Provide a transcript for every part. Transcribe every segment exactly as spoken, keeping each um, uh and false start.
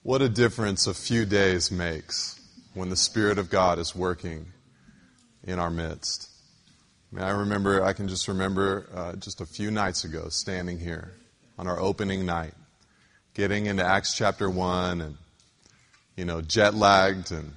What a difference a few days makes when the Spirit of God is working in our midst. I mean, I remember, I can just remember uh, just a few nights ago standing here on our opening night, getting into Acts chapter one and, you know, jet lagged and,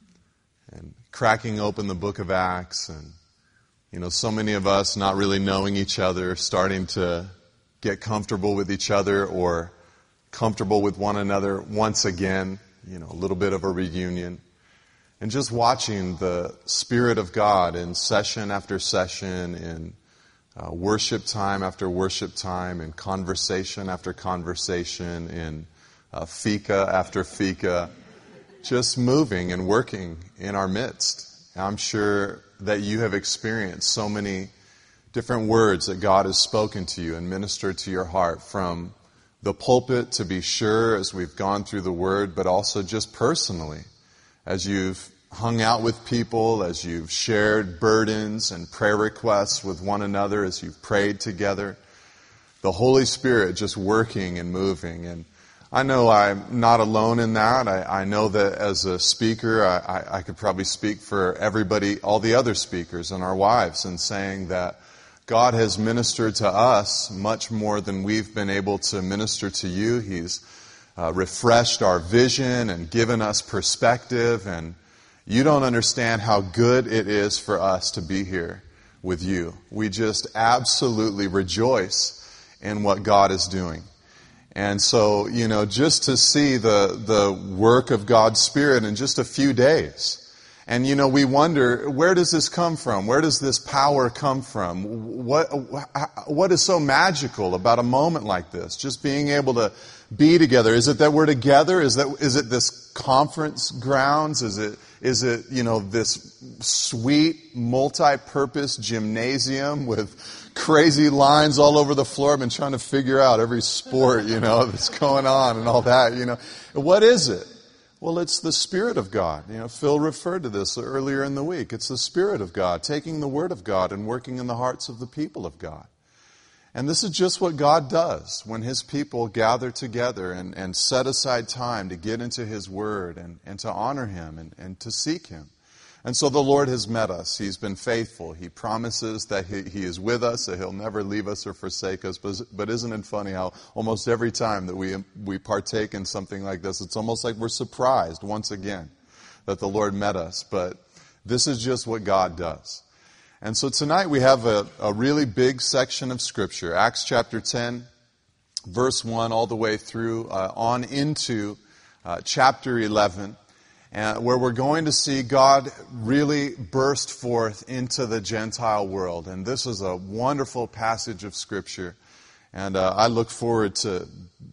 and cracking open the book of Acts and, you know, so many of us not really knowing each other, starting to get comfortable with each other or comfortable with one another once again, you know, a little bit of a reunion. And just watching the Spirit of God in session after session, in uh, worship time after worship time, in conversation after conversation, in uh, fika after fika, just moving and working in our midst. I'm sure that you have experienced so many different words that God has spoken to you and ministered to your heart from the pulpit, to be sure, as we've gone through the Word, but also just personally, as you've hung out with people, as you've shared burdens and prayer requests with one another, as you've prayed together. The Holy Spirit just working and moving. And I know I'm not alone in that. I, I know that as a speaker, I, I, I could probably speak for everybody, all the other speakers and our wives, in saying that God has ministered to us much more than we've been able to minister to you. He's uh, refreshed our vision and given us perspective. And you don't understand how good it is for us to be here with you. We just absolutely rejoice in what God is doing. And so, you know, just to see the, the work of God's Spirit in just a few days. And, you know, we wonder, where does this come from? Where does this power come from? What, what is so magical about a moment like this? Just being able to be together. Is it that we're together? Is that, is it this conference grounds? Is it, is it, you know, this sweet multi-purpose gymnasium with crazy lines all over the floor? I've been trying to figure out every sport, you know, that's going on and all that, you know. What is it? Well, it's the Spirit of God. You know, Phil referred to this earlier in the week. It's the Spirit of God, taking the Word of God and working in the hearts of the people of God. And this is just what God does when His people gather together and, and set aside time to get into His Word and, and to honor Him and, and to seek Him. And so the Lord has met us. He's been faithful. He promises that He, he is with us, that He'll never leave us or forsake us. But, but isn't it funny how almost every time that we, we partake in something like this, it's almost like we're surprised once again that the Lord met us. But this is just what God does. And so tonight we have a, a really big section of Scripture, Acts chapter ten, verse one, all the way through uh, on into uh, chapter eleven. And where we're going to see God really burst forth into the Gentile world. And this is a wonderful passage of Scripture. And uh, I look forward to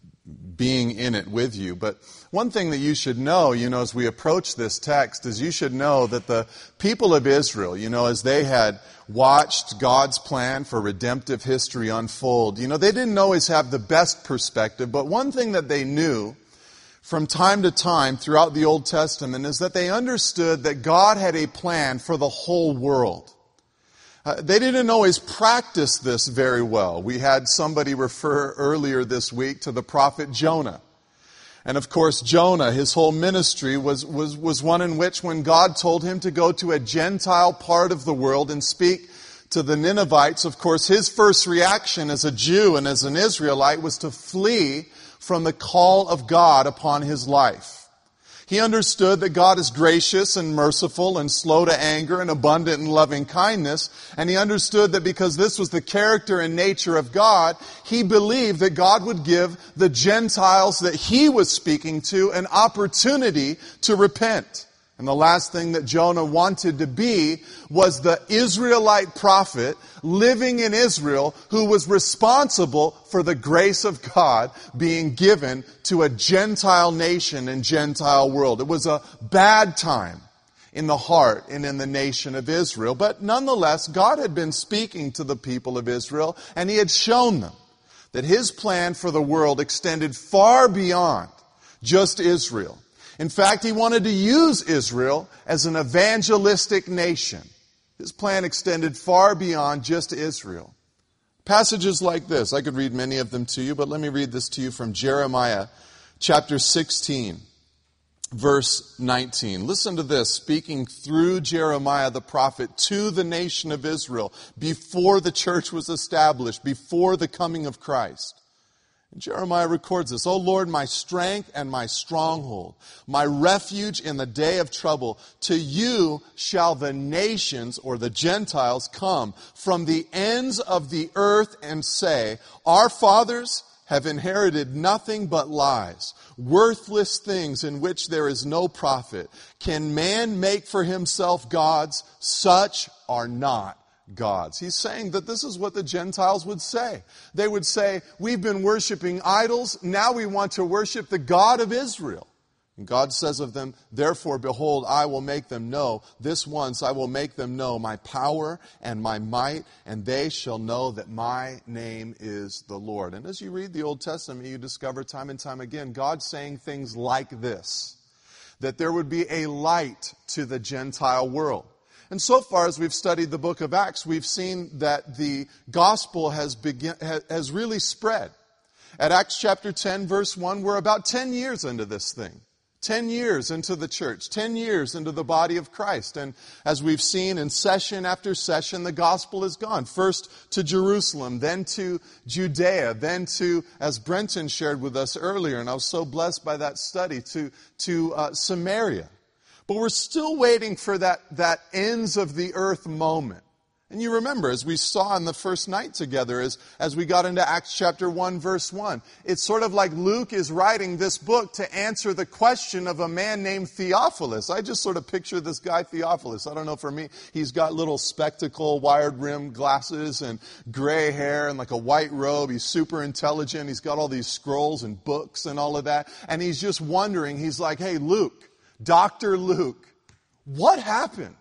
being in it with you. But one thing that you should know, you know, as we approach this text, is you should know that the people of Israel, you know, as they had watched God's plan for redemptive history unfold, you know, they didn't always have the best perspective. But one thing that they knew from time to time throughout the Old Testament is that they understood that God had a plan for the whole world. Uh, they didn't always practice this very well. We had somebody refer earlier this week to the prophet Jonah. And of course, Jonah, his whole ministry was, was, was one in which when God told him to go to a Gentile part of the world and speak to the Ninevites, of course, his first reaction as a Jew and as an Israelite was to flee from the call of God upon his life. He understood that God is gracious and merciful and slow to anger and abundant in loving kindness. And he understood that because this was the character and nature of God, he believed that God would give the Gentiles that he was speaking to an opportunity to repent. And the last thing that Jonah wanted to be was the Israelite prophet living in Israel who was responsible for the grace of God being given to a Gentile nation and Gentile world. It was a bad time in the heart and in the nation of Israel. But nonetheless, God had been speaking to the people of Israel, and He had shown them that His plan for the world extended far beyond just Israel. In fact, He wanted to use Israel as an evangelistic nation. His plan extended far beyond just Israel. Passages like this, I could read many of them to you, but let me read this to you from Jeremiah chapter sixteen. verse nineteen. Listen to this, speaking through Jeremiah the prophet to the nation of Israel before the church was established, before the coming of Christ. And Jeremiah records this, O Lord, my strength and my stronghold, my refuge in the day of trouble. To you shall the nations, or the Gentiles, come from the ends of the earth and say, our fathers have inherited nothing but lies, worthless things in which there is no profit. Can man make for himself gods? Such are not gods. He's saying that this is what the Gentiles would say. They would say, we've been worshiping idols, now we want to worship the God of Israel. And God says of them, therefore, behold, I will make them know, this once I will make them know my power and my might, and they shall know that my name is the Lord. And as you read the Old Testament, you discover time and time again, God saying things like this, that there would be a light to the Gentile world. And so far as we've studied the book of Acts, we've seen that the gospel has begin, has really spread. At Acts chapter ten, verse one, we're about ten years into this thing. Ten years into the church. Ten years into the body of Christ. And as we've seen in session after session, the gospel has gone. First to Jerusalem, then to Judea, then to, as Brenton shared with us earlier, and I was so blessed by that study, to, to uh, Samaria. But we're still waiting for that, that ends of the earth moment. And you remember, as we saw in the first night together, as, as we got into Acts chapter one, verse one, it's sort of like Luke is writing this book to answer the question of a man named Theophilus. I just sort of picture this guy Theophilus. I don't know, for me, he's got little spectacle, wired rim glasses and gray hair and like a white robe. He's super intelligent. He's got all these scrolls and books and all of that. And he's just wondering, he's like, hey, Luke, Doctor Luke, what happened?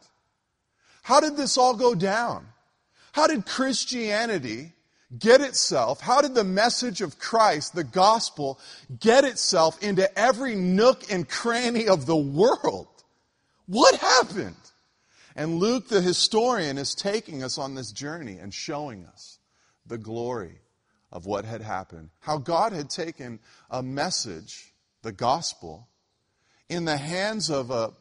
How did this all go down? How did Christianity get itself, how did the message of Christ, the gospel, get itself into every nook and cranny of the world? What happened? And Luke, the historian, is taking us on this journey and showing us the glory of what had happened. How God had taken a message, the gospel, in the hands of a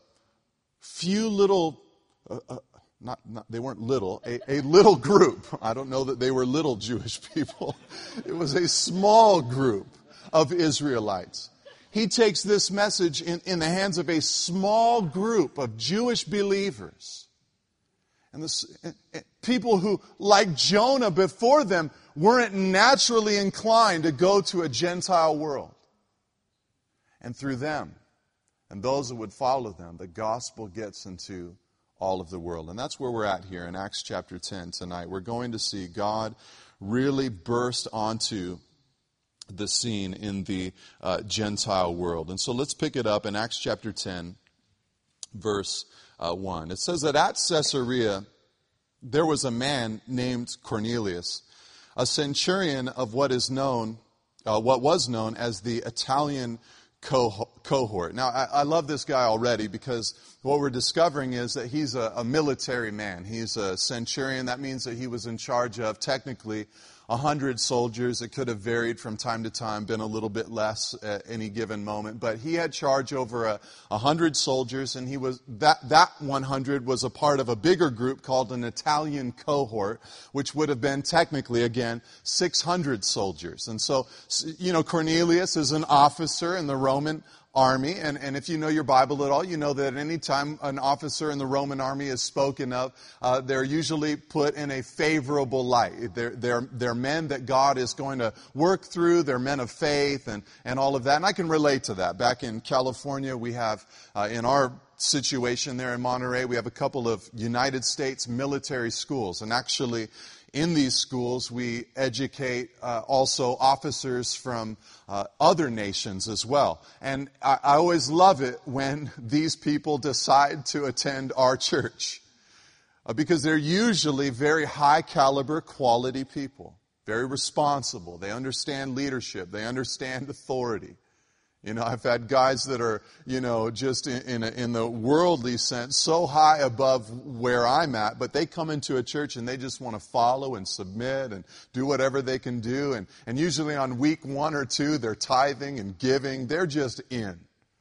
few little, uh, uh, not, not they weren't little, a, a little group. I don't know that they were little Jewish people. It was a small group of Israelites. He takes this message in, in the hands of a small group of Jewish believers. And this, people who, like Jonah before them, weren't naturally inclined to go to a Gentile world. And through them, and those that would follow them, the gospel gets into all of the world. And that's where we're at here in Acts chapter ten tonight. We're going to see God really burst onto the scene in the uh, Gentile world. And so let's pick it up in Acts chapter ten, verse uh, one. It says that at Caesarea there was a man named Cornelius, a centurion of what is known, uh, what was known as the Italian cohort. Now, I, I love this guy already because what we're discovering is that he's a, a military man. He's a centurion. That means that he was in charge of, technically, a hundred soldiers. It could have varied from time to time, been a little bit less at any given moment. But he had charge over a, a hundred soldiers, and he was that that one hundred was a part of a bigger group called an Italian cohort, which would have been technically, again, six hundred soldiers. And so, you know, Cornelius is an officer in the Roman army, and, and if you know your Bible at all, you know that any time an officer in the Roman army is spoken of, uh, they're usually put in a favorable light. They're, they're, they're men that God is going to work through. They're men of faith and, and all of that. And I can relate to that. Back in California, we have, uh, in our situation there in Monterey, we have a couple of United States military schools. And actually, in these schools, we educate uh, also officers from uh, other nations as well. And I, I always love it when these people decide to attend our church uh, because they're usually very high caliber, quality people, very responsible. They understand leadership. They understand authority. You know, I've had guys that are, you know, just in in, a, in the worldly sense, so high above where I'm at, but they come into a church and they just want to follow and submit and do whatever they can do. And, and usually on week one or two, they're tithing and giving. They're just in.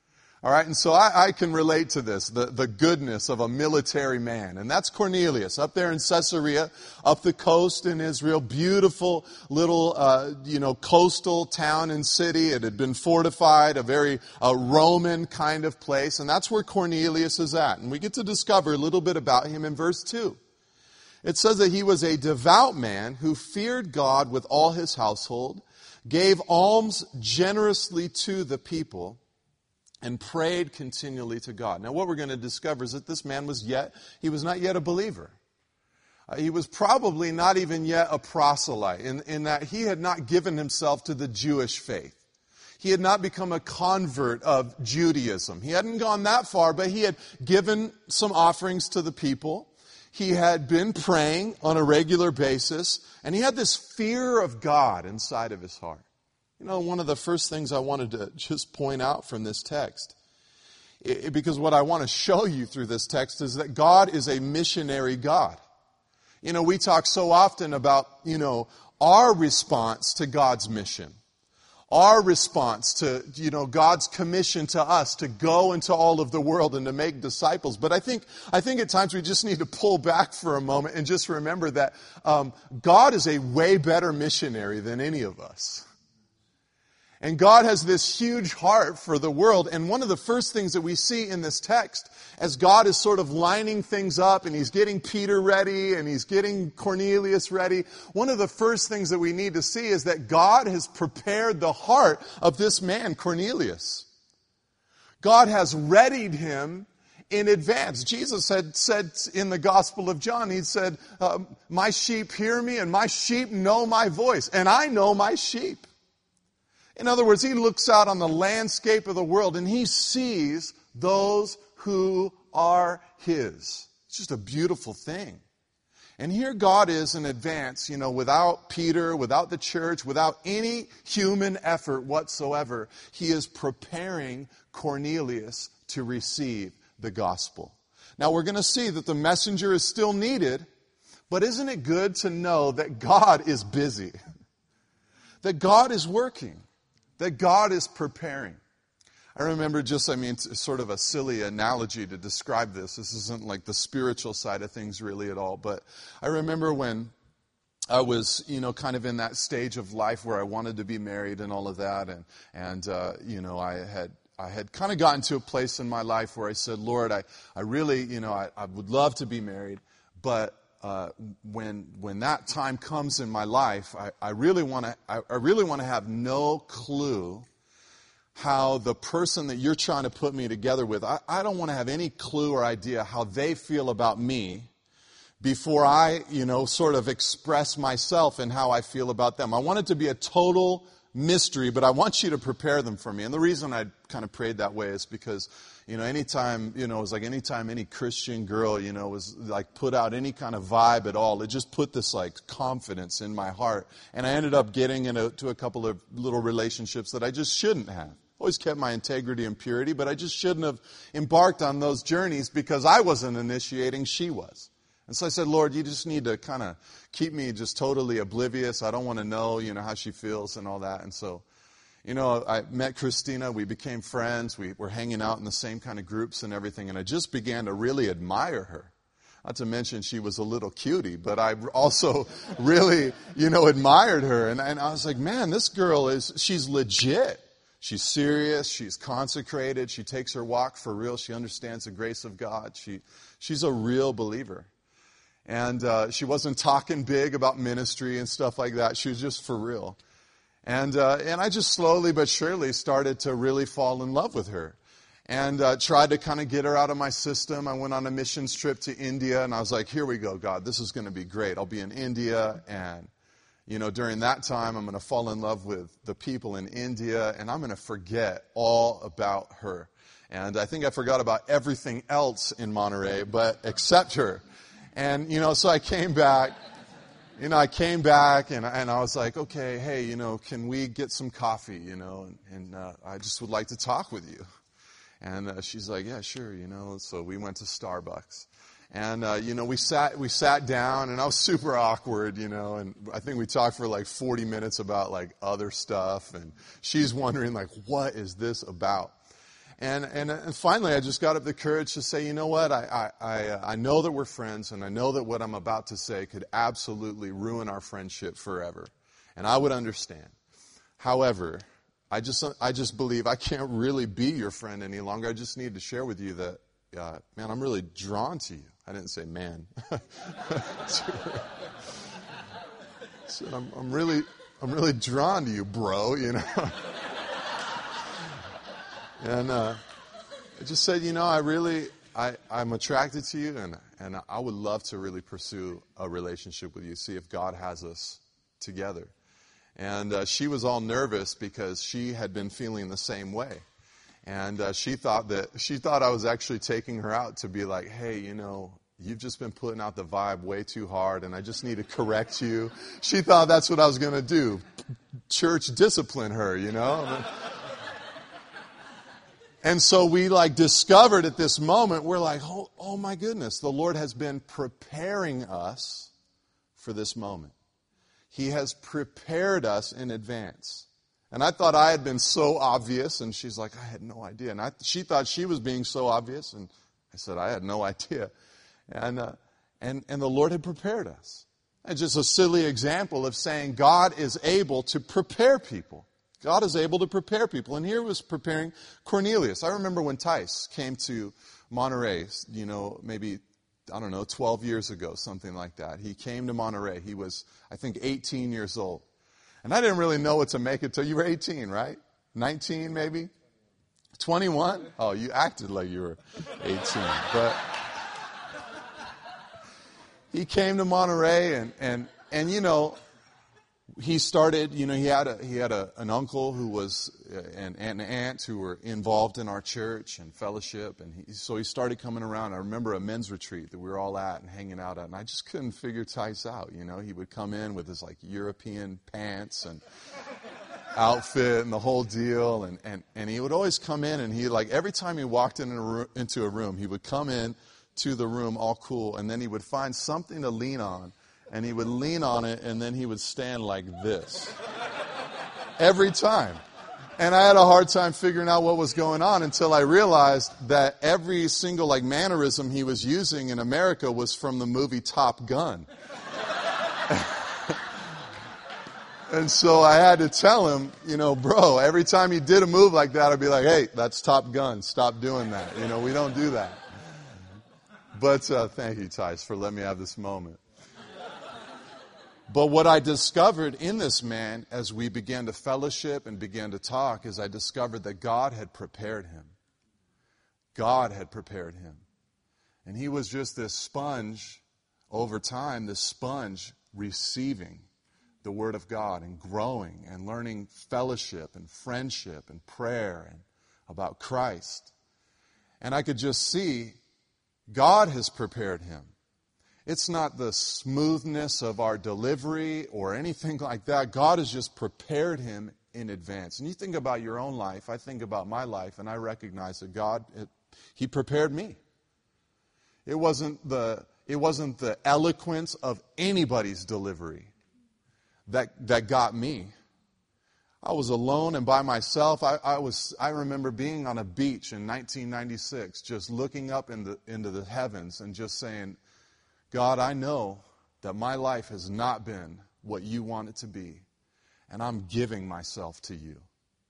All right, and so I, I can relate to this, the, the goodness of a military man. And that's Cornelius, up there in Caesarea, up the coast in Israel. Beautiful little, uh, you know, coastal town and city. It had been fortified, a very uh, Roman kind of place. And that's where Cornelius is at. And we get to discover a little bit about him in verse two. It says that he was a devout man who feared God with all his household, gave alms generously to the people, and prayed continually to God. Now what we're going to discover is that this man was yet, he was not yet a believer. Uh, he was probably not even yet a proselyte, in, in that he had not given himself to the Jewish faith. He had not become a convert of Judaism. He hadn't gone that far, but he had given some offerings to the people. He had been praying on a regular basis, and he had this fear of God inside of his heart. You know, one of the first things I wanted to just point out from this text, it, because what I want to show you through this text is that God is a missionary God. You know, we talk so often about, you know, our response to God's mission. Our response to, you know, God's commission to us to go into all of the world and to make disciples. But I think, I think at times we just need to pull back for a moment and just remember that um, God is a way better missionary than any of us. And God has this huge heart for the world. And one of the first things that we see in this text, as God is sort of lining things up and he's getting Peter ready and he's getting Cornelius ready, one of the first things that we need to see is that God has prepared the heart of this man, Cornelius. God has readied him in advance. Jesus had said in the Gospel of John, he said, uh, my sheep hear me and my sheep know my voice, and I know my sheep. In other words, he looks out on the landscape of the world and he sees those who are his. It's just a beautiful thing. And here God is in advance, you know, without Peter, without the church, without any human effort whatsoever. He is preparing Cornelius to receive the gospel. Now we're going to see that the messenger is still needed, but isn't it good to know that God is busy? That God is working? That God is preparing. I remember just, I mean, it's sort of a silly analogy to describe this. This isn't like the spiritual side of things really at all. But I remember when I was, you know, kind of in that stage of life where I wanted to be married and all of that. And, and uh, you know, I had I had kind of gotten to a place in my life where I said, Lord, I, I really, you know, I, I would love to be married. But Uh, when when that time comes in my life, I, I really want to I, I really want to have no clue how the person that you're trying to put me together with, I, I don't want to have any clue or idea how they feel about me before I, you know, sort of express myself and how I feel about them. I want it to be a total mystery, but I want you to prepare them for me. And the reason I kind of prayed that way is because, you know, anytime, you know, it was like anytime any Christian girl, you know, was like put out any kind of vibe at all, it just put this like confidence in my heart. And I ended up getting into a couple of little relationships that I just shouldn't have. Always kept my integrity and purity, but I just shouldn't have embarked on those journeys because I wasn't initiating, she was. And so I said, Lord, you just need to kind of keep me just totally oblivious. I don't want to know, you know, how she feels and all that. And so, you know, I met Christina. We became friends. We were hanging out in the same kind of groups and everything. And I just began to really admire her. Not to mention she was a little cutie, but I also really, you know, admired her. And, and I was like, man, this girl is, she's legit. She's serious. She's consecrated. She takes her walk for real. She understands the grace of God. She, she's a real believer. And uh, she wasn't talking big about ministry and stuff like that. She was just for real. And uh, and I just slowly but surely started to really fall in love with her. And uh, tried to kind of get her out of my system. I went on a missions trip to India, and I was like, here we go, God. This is going to be great. I'll be in India, and, you know, during that time, I'm going to fall in love with the people in India, and I'm going to forget all about her. And I think I forgot about everything else in Monterey, but except her. And, you know, so I came back, you know, I came back and, and I was like, okay, hey, you know, can we get some coffee, you know, and, and uh, I just would like to talk with you. And uh, she's like, yeah, sure, you know, so we went to Starbucks. And, uh, you know, we sat we sat down and I was super awkward, you know, and I think we talked for like forty minutes about like other stuff. And she's wondering like, what is this about? And, and and finally, I just got up the courage to say, you know what, I, I, I, I know that we're friends, and I know that what I'm about to say could absolutely ruin our friendship forever. And I would understand. However, I just I just believe I can't really be your friend any longer. I just need to share with you that, uh, man, I'm really drawn to you. I didn't say man. So I'm, I'm really I'm really drawn to you, bro, you know. And uh, I just said, you know, I really, I, I'm attracted to you, and, and I would love to really pursue a relationship with you, see if God has us together. And uh, she was all nervous because she had been feeling the same way. And uh, she thought that, she thought I was actually taking her out to be like, hey, you know, you've just been putting out the vibe way too hard, and I just need to correct you. She thought that's what I was going to do. Church discipline her, you know. And so we like discovered at this moment, we're like, oh, oh my goodness, the Lord has been preparing us for this moment. He has prepared us in advance. And I thought I had been so obvious, and she's like, I had no idea. And I, she thought she was being so obvious, and I said, I had no idea. And, uh, and, and the Lord had prepared us. And just a silly example of saying God is able to prepare people. God is able to prepare people. And here was preparing Cornelius. I remember when Tice came to Monterey, you know, maybe, I don't know, twelve years ago, something like that. He came to Monterey. He was, I think, eighteen years old. And I didn't really know what to make until you were eighteen, right? nineteen, maybe? twenty-one? Oh, you acted like you were eighteen. But he came to Monterey, and, and, and you know, he started, you know, he had a, he had a, an uncle who was, uh, and, and an aunt who were involved in our church and fellowship. And he, so he started coming around. I remember a men's retreat that we were all at and hanging out at. And I just couldn't figure Tice out, you know. He would come in with his, like, European pants and outfit and the whole deal. And, and, and he would always come in, and he, like, every time he walked in a room, into a room, he would come in to the room all cool. And then he would find something to lean on. And he would lean on it, and then he would stand like this. Every time. And I had a hard time figuring out what was going on until I realized that every single like mannerism he was using in America was from the movie Top Gun. And so I had to tell him, you know, bro, every time he did a move like that, I'd be like, hey, that's Top Gun. Stop doing that. You know, we don't do that. But uh, thank you, Tice, for letting me have this moment. But what I discovered in this man as we began to fellowship and began to talk is I discovered that God had prepared him. God had prepared him. And he was just this sponge over time, this sponge receiving the Word of God and growing and learning fellowship and friendship and prayer and about Christ. And I could just see God has prepared him. It's not the smoothness of our delivery or anything like that. God has just prepared him in advance. And you think about your own life. I think about my life, and I recognize that God, it, He prepared me. It wasn't the it wasn't the eloquence of anybody's delivery that that got me. I was alone and by myself. I, I was. I remember being on a beach in nineteen ninety-six, just looking up in the, into the heavens and just saying, God, I know that my life has not been what you want it to be, and I'm giving myself to you.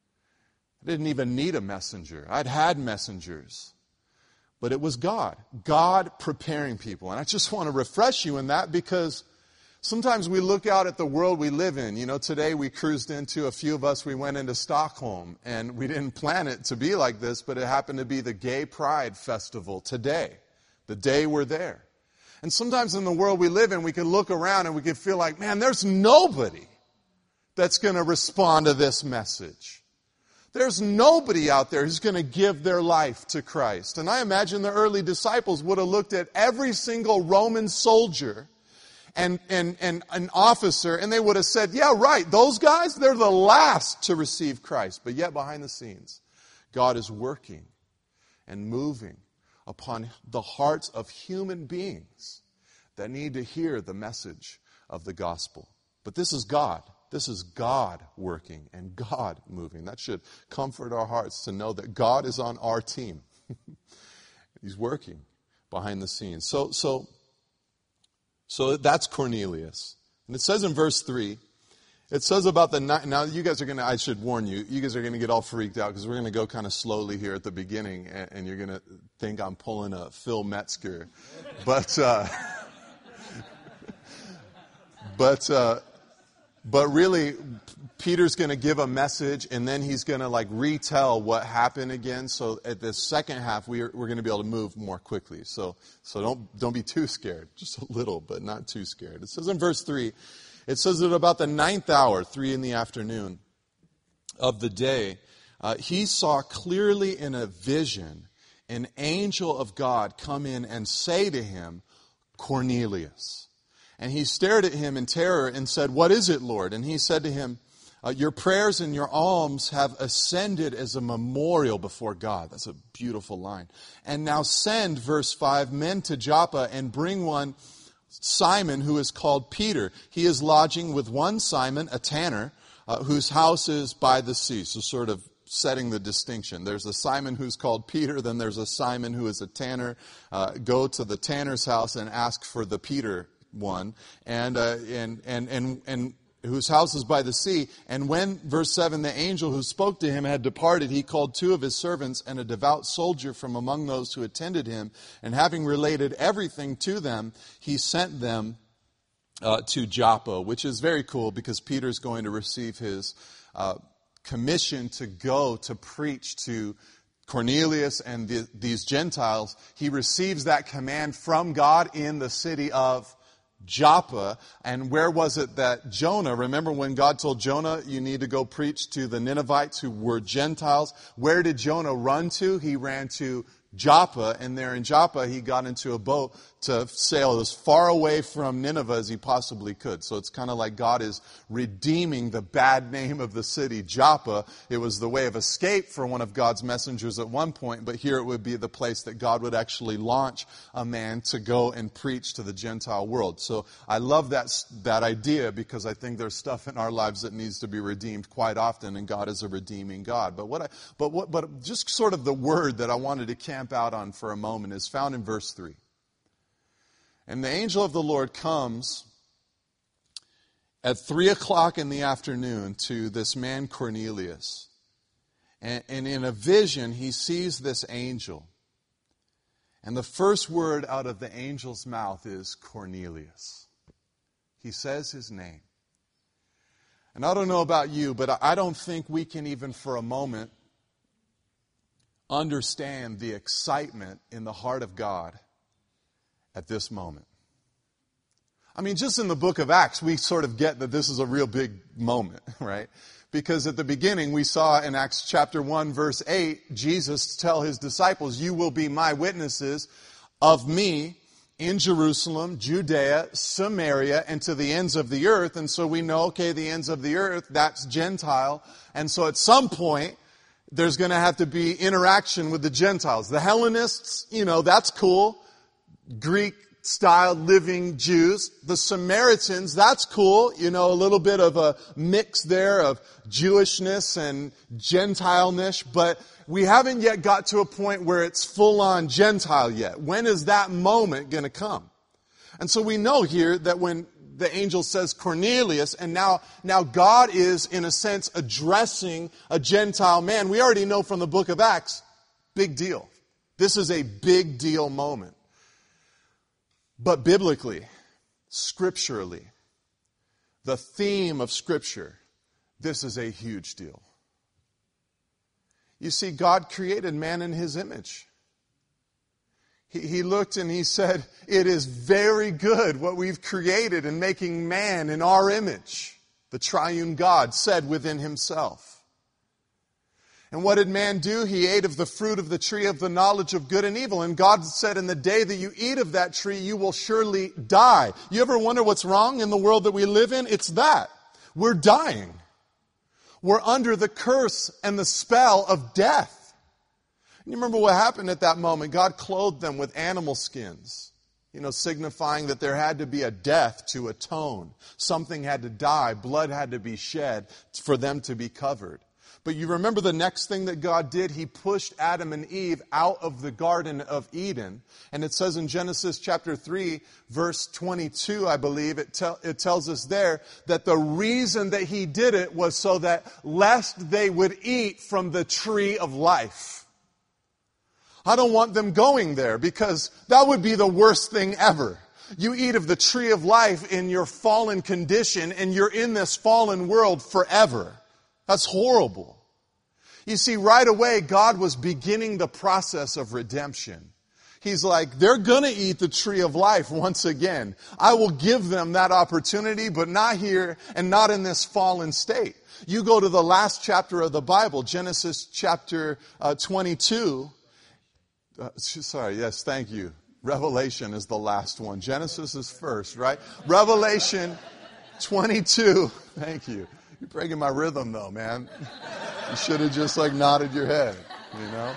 I didn't even need a messenger. I'd had messengers, but it was God. God preparing people. And I just want to refresh you in that because sometimes we look out at the world we live in. You know, today we cruised into, a few of us, we went into Stockholm, and we didn't plan it to be like this, but it happened to be the Gay Pride Festival today, the day we're there. And sometimes in the world we live in, we can look around and we can feel like, man, there's nobody that's going to respond to this message. There's nobody out there who's going to give their life to Christ. And I imagine the early disciples would have looked at every single Roman soldier and, and, and an officer, and they would have said, yeah, right, those guys, they're the last to receive Christ. But yet behind the scenes, God is working and moving upon the hearts of human beings that need to hear the message of the gospel. But this is God. This is God working and God moving. That should comfort our hearts to know that God is on our team. He's working behind the scenes. So, so, so that's Cornelius. And it says in verse three, it says about the night. Now you guys are going to, I should warn you, you guys are going to get all freaked out because we're going to go kind of slowly here at the beginning, and, and you're going to think I'm pulling a Phil Metzger. But, uh, but, uh, but really, Peter's going to give a message, and then he's going to like retell what happened again. So at the second half, we're we're going to be able to move more quickly. So so don't don't be too scared, just a little, but not too scared. It says in verse three, it says that about the ninth hour, three in the afternoon of the day, uh, he saw clearly in a vision an angel of God come in and say to him, Cornelius. And he stared at him in terror and said, what is it, Lord? And he said to him, Uh, your prayers and your alms have ascended as a memorial before God. That's a beautiful line. And now send, verse five, men to Joppa and bring one Simon who is called Peter. He is lodging with one Simon, a tanner, uh, whose house is by the sea. So sort of setting the distinction. There's a Simon who's called Peter, then there's a Simon who is a tanner. Uh, go to the tanner's house and ask for the Peter one. And, uh, and, and, and, and, whose house is by the sea. And when, verse seven, the angel who spoke to him had departed, he called two of his servants and a devout soldier from among those who attended him. And having related everything to them, he sent them uh, to Joppa, which is very cool because Peter's going to receive his uh, commission to go to preach to Cornelius and the, these Gentiles. He receives that command from God in the city of Joppa. And where was it that Jonah, remember when God told Jonah, you need to go preach to the Ninevites who were Gentiles? Where did Jonah run to? He ran to Joppa, and there in Joppa he got into a boat to sail as far away from Nineveh as he possibly could. So it's kind of like God is redeeming the bad name of the city, Joppa. It was the way of escape for one of God's messengers at one point, but here it would be the place that God would actually launch a man to go and preach to the Gentile world. So I love that, that idea because I think there's stuff in our lives that needs to be redeemed quite often, and God is a redeeming God. But what I, but what, but just sort of the word that I wanted to camp out on for a moment is found in verse three. And the angel of the Lord comes at three o'clock in the afternoon to this man Cornelius. And, and in a vision, he sees this angel. And the first word out of the angel's mouth is Cornelius. He says his name. And I don't know about you, but I don't think we can even for a moment understand the excitement in the heart of God at this moment. I mean, just in the book of Acts, we sort of get that this is a real big moment, right? Because at the beginning, we saw in Acts chapter one, verse eight, Jesus tell his disciples, you will be my witnesses of me in Jerusalem, Judea, Samaria, and to the ends of the earth. And so we know, okay, the ends of the earth, that's Gentile. And so at some point, there's going to have to be interaction with the Gentiles. The Hellenists, you know, that's cool. Greek-style living Jews. The Samaritans, that's cool. You know, a little bit of a mix there of Jewishness and Gentile-ness. But we haven't yet got to a point where it's full-on Gentile yet. When is that moment going to come? And so we know here that when the angel says Cornelius, and now, now God is, in a sense, addressing a Gentile man. We already know from the book of Acts, big deal. This is a big deal moment. But biblically, scripturally, the theme of Scripture, this is a huge deal. You see, God created man in His image. He, he looked and He said, it is very good what we've created in making man in our image. The triune God said within Himself. And what did man do? He ate of the fruit of the tree of the knowledge of good and evil. And God said, in the day that you eat of that tree, you will surely die. You ever wonder what's wrong in the world that we live in? It's that. We're dying. We're under the curse and the spell of death. And you remember what happened at that moment? God clothed them with animal skins. you know, signifying that there had to be a death to atone. Something had to die. Blood had to be shed for them to be covered. But you remember the next thing that God did? He pushed Adam and Eve out of the Garden of Eden. And it says in Genesis chapter three, verse twenty-two, I believe, it, te- it tells us there that the reason that He did it was so that lest they would eat from the tree of life. I don't want them going there because that would be the worst thing ever. You eat of the tree of life in your fallen condition and you're in this fallen world forever. That's horrible. You see, right away, God was beginning the process of redemption. He's like, they're going to eat the tree of life once again. I will give them that opportunity, but not here and not in this fallen state. You go to the last chapter of the Bible, Genesis chapter uh, twenty-two. Uh, sorry, yes, thank you. Revelation is the last one. Genesis is first, right? Revelation twenty-two. Thank you. You're breaking my rhythm though, man. You should have just like nodded your head, you know.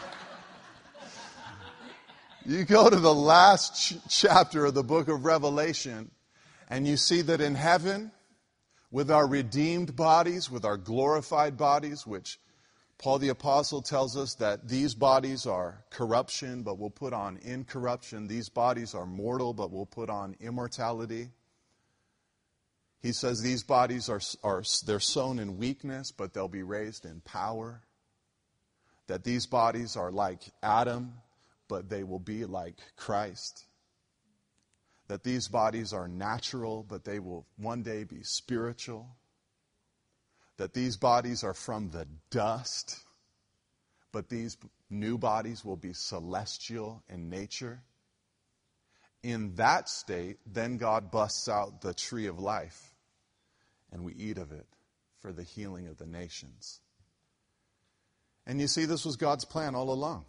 You go to the last ch- chapter of the book of Revelation and you see that in heaven, with our redeemed bodies, with our glorified bodies, which Paul the Apostle tells us that these bodies are corruption, but we'll put on incorruption. These bodies are mortal, but we'll put on immortality. He says these bodies are, are they're sown in weakness, but they'll be raised in power. That these bodies are like Adam, but they will be like Christ. That these bodies are natural, but they will one day be spiritual. That these bodies are from the dust, but these new bodies will be celestial in nature. In that state, then God busts out the tree of life, and we eat of it for the healing of the nations. And you see, this was God's plan all along.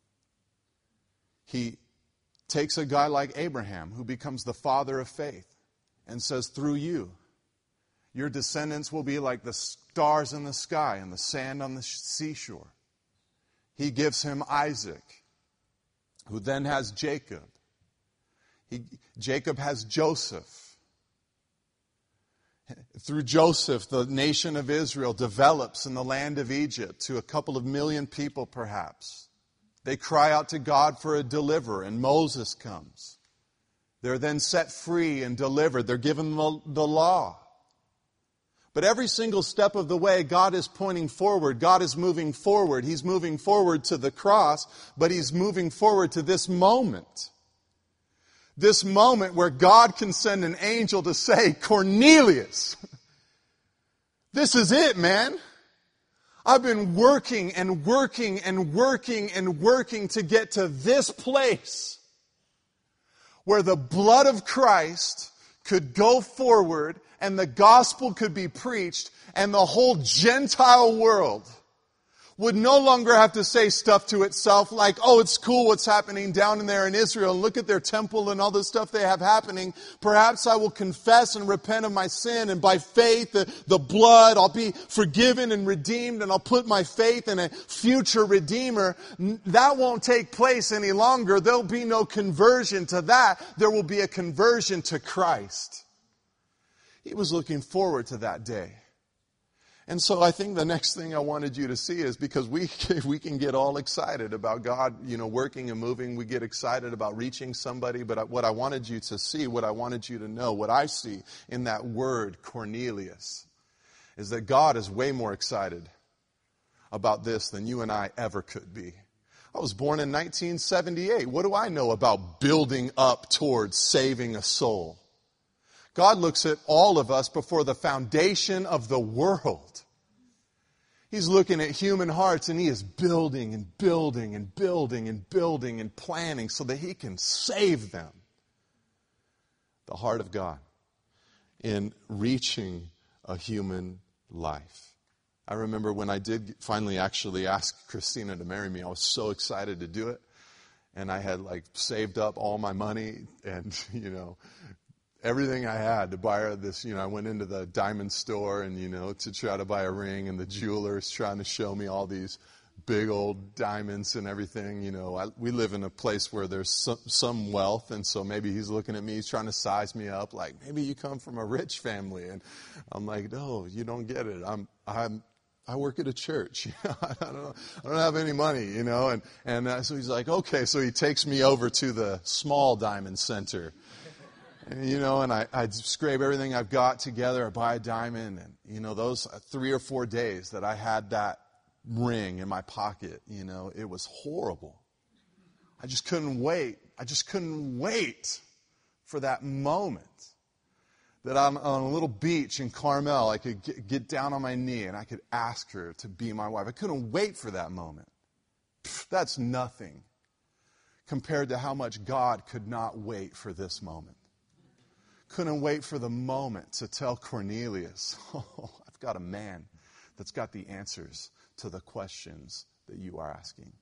He takes a guy like Abraham, who becomes the father of faith, and says, through you, your descendants will be like the stars in the sky and the sand on the seashore. He gives him Isaac, who then has Jacob. He, Jacob has Joseph. Through Joseph, the nation of Israel develops in the land of Egypt to a couple of million people perhaps. They cry out to God for a deliverer, and Moses comes. They're then set free and delivered. They're given the, the law. But every single step of the way, God is pointing forward. God is moving forward. He's moving forward to the cross, but He's moving forward to this moment. This moment where God can send an angel to say, Cornelius, this is it, man. I've been working and working and working and working to get to this place where the blood of Christ could go forward and the gospel could be preached and the whole Gentile world would no longer have to say stuff to itself like, oh, it's cool what's happening down in there in Israel. Look at their temple and all the stuff they have happening. Perhaps I will confess and repent of my sin, and by faith, the, the blood, I'll be forgiven and redeemed, and I'll put my faith in a future Redeemer. That won't take place any longer. There'll be no conversion to that. There will be a conversion to Christ. He was looking forward to that day. And so I think the next thing I wanted you to see is, because we we can get all excited about God, you know, working and moving. We get excited about reaching somebody. But what I wanted you to see, what I wanted you to know, what I see in that word Cornelius, is that God is way more excited about this than you and I ever could be. I was born in nineteen seventy-eight. What do I know about building up towards saving a soul? God looks at all of us before the foundation of the world. He's looking at human hearts, and He is building and building and building and building and planning so that He can save them. The heart of God in reaching a human life. I remember when I did finally actually ask Christina to marry me, I was so excited to do it. And I had like saved up all my money and, you know, everything I had to buy her this, you know, I went into the diamond store and, you know, to try to buy a ring, and the jeweler's trying to show me all these big old diamonds and everything. You know, I, we live in a place where there's some, some wealth, and so maybe he's looking at me, he's trying to size me up, like, maybe you come from a rich family. And I'm like, no, you don't get it. I'm, I'm, I work at a church. I don't, I don't have any money, you know. And and uh, so he's like, okay. So he takes me over to the small diamond center, and, you know. And I, I scrape everything I've got together. I buy a diamond, and you know, those three or four days that I had that ring in my pocket, you know, it was horrible. I just couldn't wait. I just couldn't wait for that moment. That I'm on a little beach in Carmel, I could get, get down on my knee and I could ask her to be my wife. I couldn't wait for that moment. Pfft, that's nothing compared to how much God could not wait for this moment. Couldn't wait for the moment to tell Cornelius, oh, I've got a man that's got the answers to the questions that you are asking.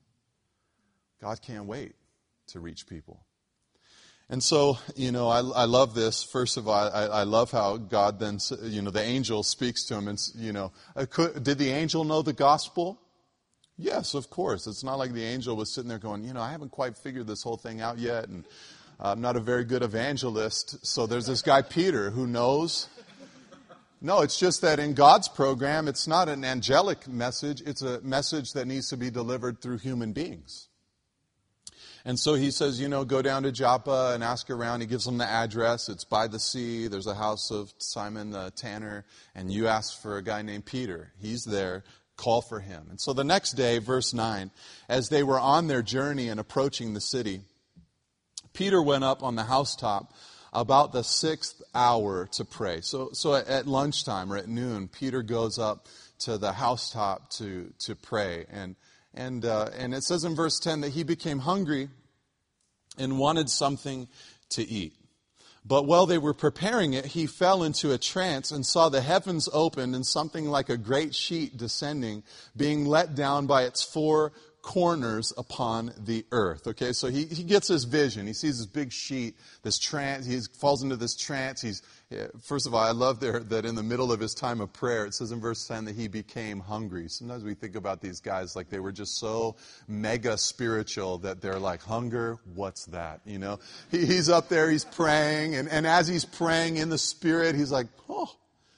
God can't wait to reach people. And so, you know, I, I love this. First of all, I, I love how God then, you know, the angel speaks to him. And, you know, could, did the angel know the gospel? Yes, of course. It's not like the angel was sitting there going, you know, I haven't quite figured this whole thing out yet. And I'm not a very good evangelist. So there's this guy, Peter, who knows. No, it's just that in God's program, it's not an angelic message. It's a message that needs to be delivered through human beings. And so he says, you know, go down to Joppa and ask around. He gives them the address. It's by the sea. There's a house of Simon the tanner. And you ask for a guy named Peter. He's there. Call for him. And so the next day, verse nine, as they were on their journey and approaching the city, Peter went up on the housetop about the sixth hour to pray. So so at lunchtime or at noon, Peter goes up to the housetop to, to pray. And And uh, and it says in verse ten that he became hungry and wanted something to eat. But while they were preparing it, he fell into a trance and saw the heavens opened and something like a great sheet descending, being let down by its four corners upon the earth. Okay, so he, he gets this vision. He sees this big sheet, this trance. He falls into this trance. He's First of all, I love there that in the middle of his time of prayer, it says in verse ten that he became hungry. Sometimes we think about these guys like they were just so mega spiritual that they're like, hunger, what's that? You know, he, he's up there, he's praying, and, and as he's praying in the Spirit, he's like, oh,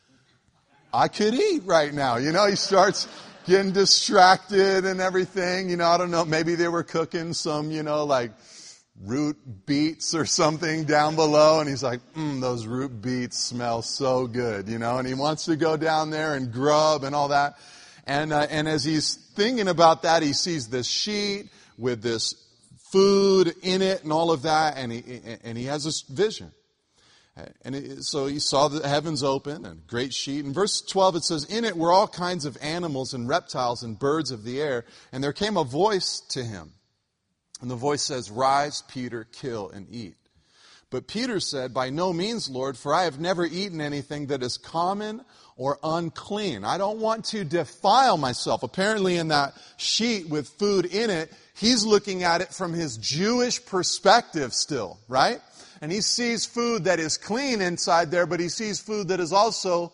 I could eat right now. You know, he starts getting distracted and everything. You know, I don't know, maybe they were cooking some, you know, like root beets or something down below, and he's like, mm, those root beets smell so good, you know, and he wants to go down there and grub and all that. And uh, and as he's thinking about that, he sees this sheet with this food in it and all of that, and he and he has this vision. And it, so he saw the heavens open and a great sheet. In verse twelve it says, in it were all kinds of animals and reptiles and birds of the air, and there came a voice to him. And the voice says, rise, Peter, kill and eat. But Peter said, by no means, Lord, for I have never eaten anything that is common or unclean. I don't want to defile myself. Apparently in that sheet with food in it, he's looking at it from his Jewish perspective still, right? And he sees food that is clean inside there, but he sees food that is also,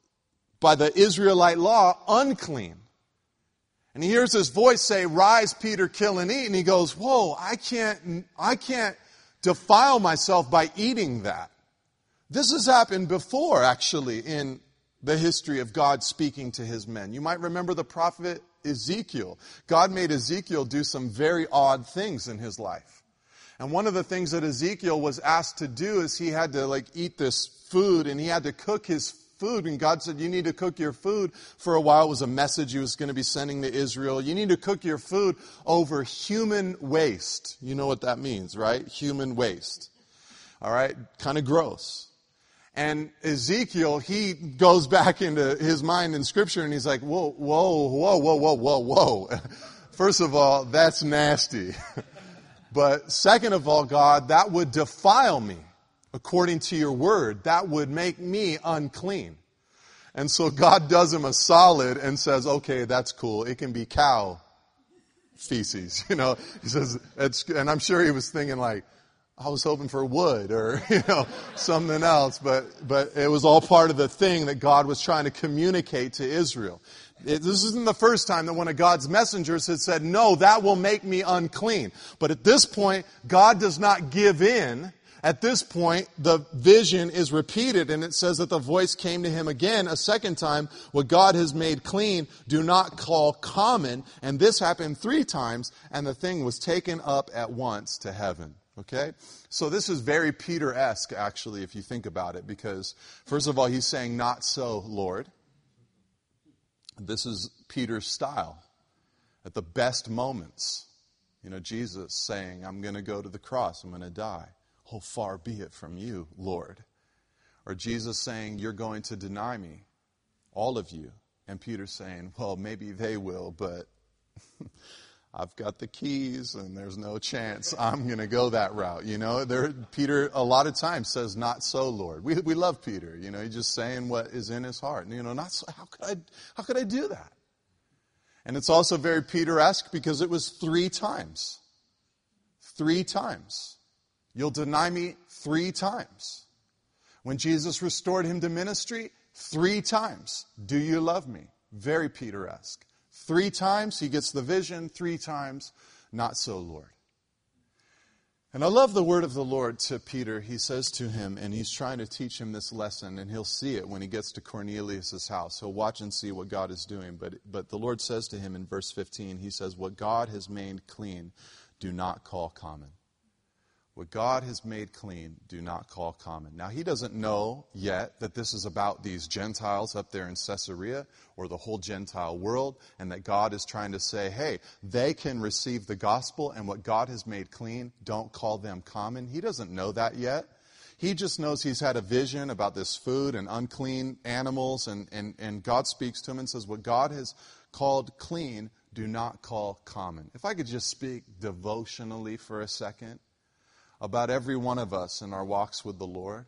by the Israelite law, unclean. And he hears this voice say, rise, Peter, kill and eat. And he goes, whoa, I can't, I can't defile myself by eating that. This has happened before, actually, in the history of God speaking to his men. You might remember the prophet Ezekiel. God made Ezekiel do some very odd things in his life. And one of the things that Ezekiel was asked to do is he had to like eat this food and he had to cook his food. And God said, you need to cook your food. For a while, it was a message he was going to be sending to Israel. You need to cook your food over human waste. You know what that means, right? Human waste. All right? Kind of gross. And Ezekiel, he goes back into his mind in Scripture and he's like, whoa, whoa, whoa, whoa, whoa, whoa, whoa. First of all, that's nasty. But second of all, God, that would defile me. According to your word, that would make me unclean. And so God does him a solid and says, okay, that's cool. It can be cow feces. You know, he says, it's, and I'm sure he was thinking like, I was hoping for wood or, you know, something else. But, but it was all part of the thing that God was trying to communicate to Israel. It, this isn't the first time that one of God's messengers had said, no, that will make me unclean. But at this point, God does not give in. At this point, the vision is repeated, and it says that the voice came to him again a second time. What God has made clean, do not call common. And this happened three times, and the thing was taken up at once to heaven. Okay? So this is very Peter-esque, actually, if you think about it, because first of all, he's saying, not so, Lord. This is Peter's style. At the best moments, you know, Jesus saying, I'm going to go to the cross, I'm going to die. Oh, far be it from you, Lord. Or Jesus saying, you're going to deny me, all of you. And Peter saying, well, maybe they will, but I've got the keys and there's no chance I'm going to go that route. You know, there, Peter a lot of times says, not so, Lord. We we love Peter. You know, he's just saying what is in his heart. And, you know, not so, how could I, how could I do that? And it's also very Peter-esque because it was three times. Three times. You'll deny me three times. When Jesus restored him to ministry, three times. Do you love me? Very Peter-esque. Three times he gets the vision, three times, not so, Lord. And I love the word of the Lord to Peter. He says to him, and he's trying to teach him this lesson, and he'll see it when he gets to Cornelius' house. He'll watch and see what God is doing. But, but the Lord says to him in verse fifteen, he says, what God has made clean, do not call common. What God has made clean, do not call common. Now, he doesn't know yet that this is about these Gentiles up there in Caesarea or the whole Gentile world, and that God is trying to say, hey, they can receive the gospel, and what God has made clean, don't call them common. He doesn't know that yet. He just knows he's had a vision about this food and unclean animals, and, and, and God speaks to him and says, what God has called clean, do not call common. If I could just speak devotionally for a second about every one of us in our walks with the Lord.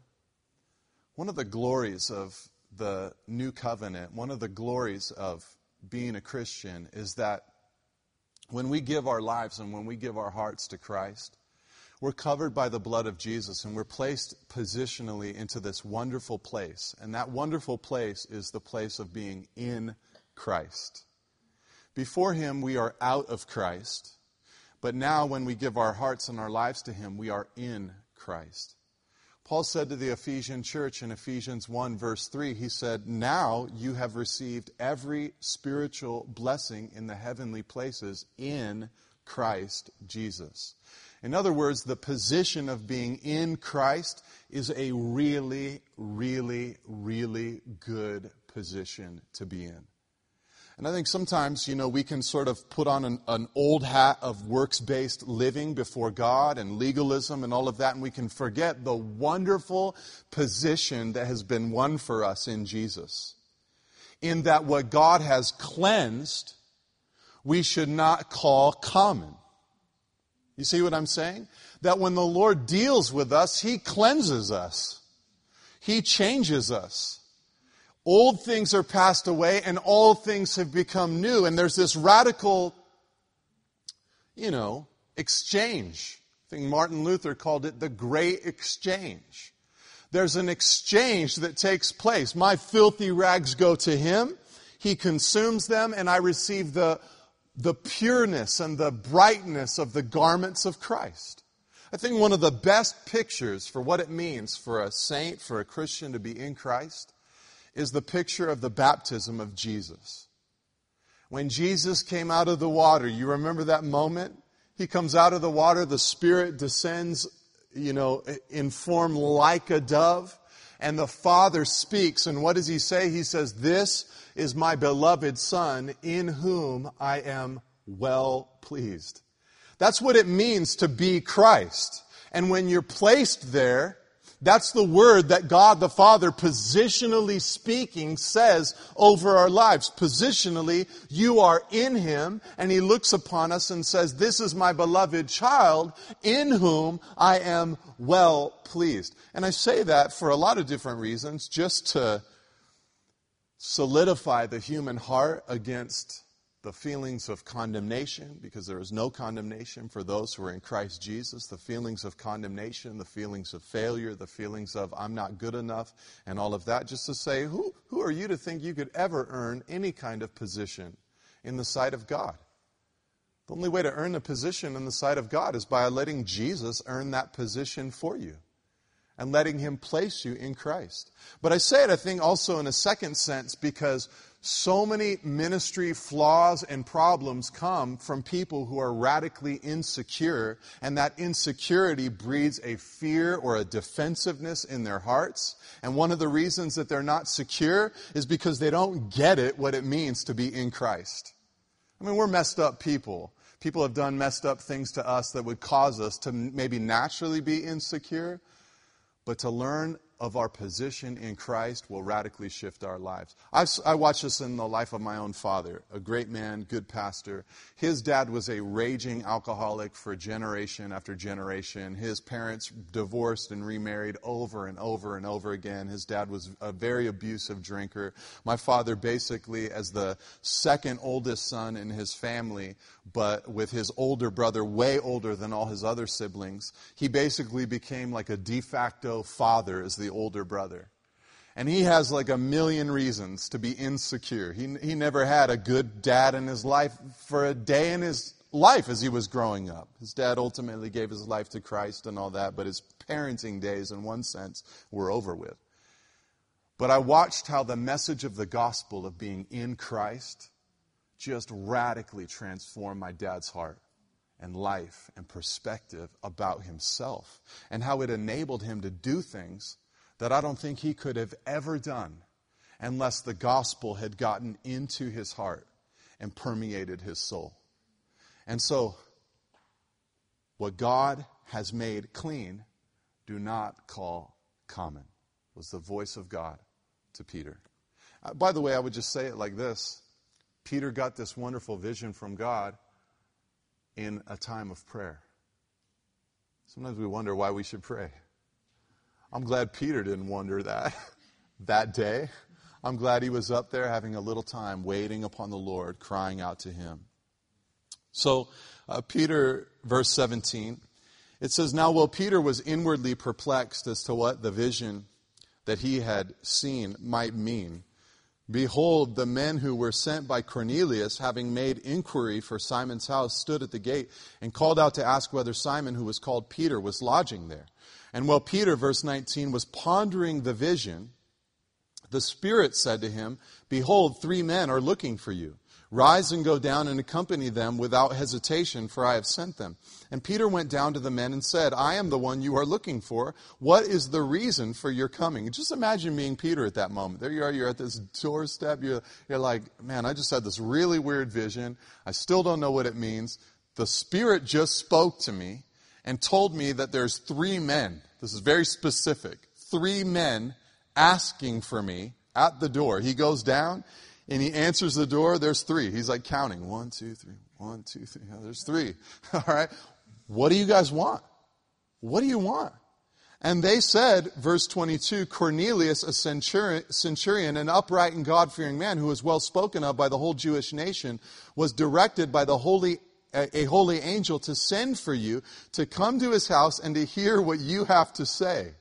One of the glories of the new covenant, one of the glories of being a Christian is that when we give our lives and when we give our hearts to Christ, we're covered by the blood of Jesus and we're placed positionally into this wonderful place. And that wonderful place is the place of being in Christ. Before Him, we are out of Christ. But now when we give our hearts and our lives to Him, we are in Christ. Paul said to the Ephesian church in Ephesians one verse three, he said, now you have received every spiritual blessing in the heavenly places in Christ Jesus. In other words, the position of being in Christ is a really, really, really good position to be in. And I think sometimes, you know, we can sort of put on an, an old hat of works-based living before God and legalism and all of that, and we can forget the wonderful position that has been won for us in Jesus. In that what God has cleansed, we should not call common. You see what I'm saying? That when the Lord deals with us, He cleanses us. He changes us. Old things are passed away and all things have become new. And there's this radical, you know, exchange. I think Martin Luther called it the great exchange. There's an exchange that takes place. My filthy rags go to Him. He consumes them and I receive the, the pureness and the brightness of the garments of Christ. I think one of the best pictures for what it means for a saint, for a Christian to be in Christ, is the picture of the baptism of Jesus. When Jesus came out of the water, you remember that moment? He comes out of the water, the Spirit descends, you know, in form like a dove, and the Father speaks, and what does He say? He says, this is my beloved Son, in whom I am well pleased. That's what it means to be Christ. And when you're placed there, that's the word that God the Father, positionally speaking, says over our lives. Positionally, you are in Him, and He looks upon us and says, this is my beloved child, in whom I am well pleased. And I say that for a lot of different reasons, just to solidify the human heart against the feelings of condemnation, because there is no condemnation for those who are in Christ Jesus, the feelings of condemnation, the feelings of failure, the feelings of I'm not good enough, and all of that, just to say, who, who are you to think you could ever earn any kind of position in the sight of God? The only way to earn a position in the sight of God is by letting Jesus earn that position for you and letting Him place you in Christ. But I say it, I think, also in a second sense, because so many ministry flaws and problems come from people who are radically insecure, and that insecurity breeds a fear or a defensiveness in their hearts. And one of the reasons that they're not secure is because they don't get it, what it means to be in Christ. I mean, we're messed up people. People have done messed up things to us that would cause us to maybe naturally be insecure, but to learn of our position in Christ will radically shift our lives. I've, I watched this in the life of my own father, a great man, good pastor. His dad was a raging alcoholic for generation after generation. His parents divorced and remarried over and over and over again. His dad was a very abusive drinker. My father, basically, as the second oldest son in his family, but with his older brother way older than all his other siblings, he basically became like a de facto father as the older brother. And he has like a million reasons to be insecure. He, he never had a good dad in his life for a day in his life as he was growing up. His dad ultimately gave his life to Christ and all that, but his parenting days, in one sense, were over with. But I watched how the message of the gospel of being in Christ just radically transformed my dad's heart and life and perspective about himself, and how it enabled him to do things that I don't think he could have ever done unless the gospel had gotten into his heart and permeated his soul. And so, what God has made clean, do not call common, was the voice of God to Peter. Uh, by the way, I would just say it like this. Peter got this wonderful vision from God in a time of prayer. Sometimes we wonder why we should pray. I'm glad Peter didn't wonder that that day. I'm glad he was up there having a little time waiting upon the Lord, crying out to Him. So, uh, Peter, verse seventeen, it says, Now while Peter was inwardly perplexed as to what the vision that he had seen might mean, behold, the men who were sent by Cornelius, having made inquiry for Simon's house, stood at the gate and called out to ask whether Simon, who was called Peter, was lodging there. And while Peter, verse nineteen, was pondering the vision, the Spirit said to him, Behold, three men are looking for you. Rise and go down and accompany them without hesitation, for I have sent them. And Peter went down to the men and said, I am the one you are looking for. What is the reason for your coming? Just imagine being Peter at that moment. There you are, you're at this doorstep. You're, you're like, man, I just had this really weird vision. I still don't know what it means. The Spirit just spoke to me and told me that there's three men. This is very specific. Three men asking for me at the door. He goes down and he answers the door. There's three. He's like counting. One, two, three. One, two, three. Oh, there's three. All right. What do you guys want? What do you want? And they said, verse twenty-two, Cornelius, a centurion, centurion, an upright and God-fearing man who was well spoken of by the whole Jewish nation, was directed by the holy a holy angel to send for you to come to his house and to hear what you have to say.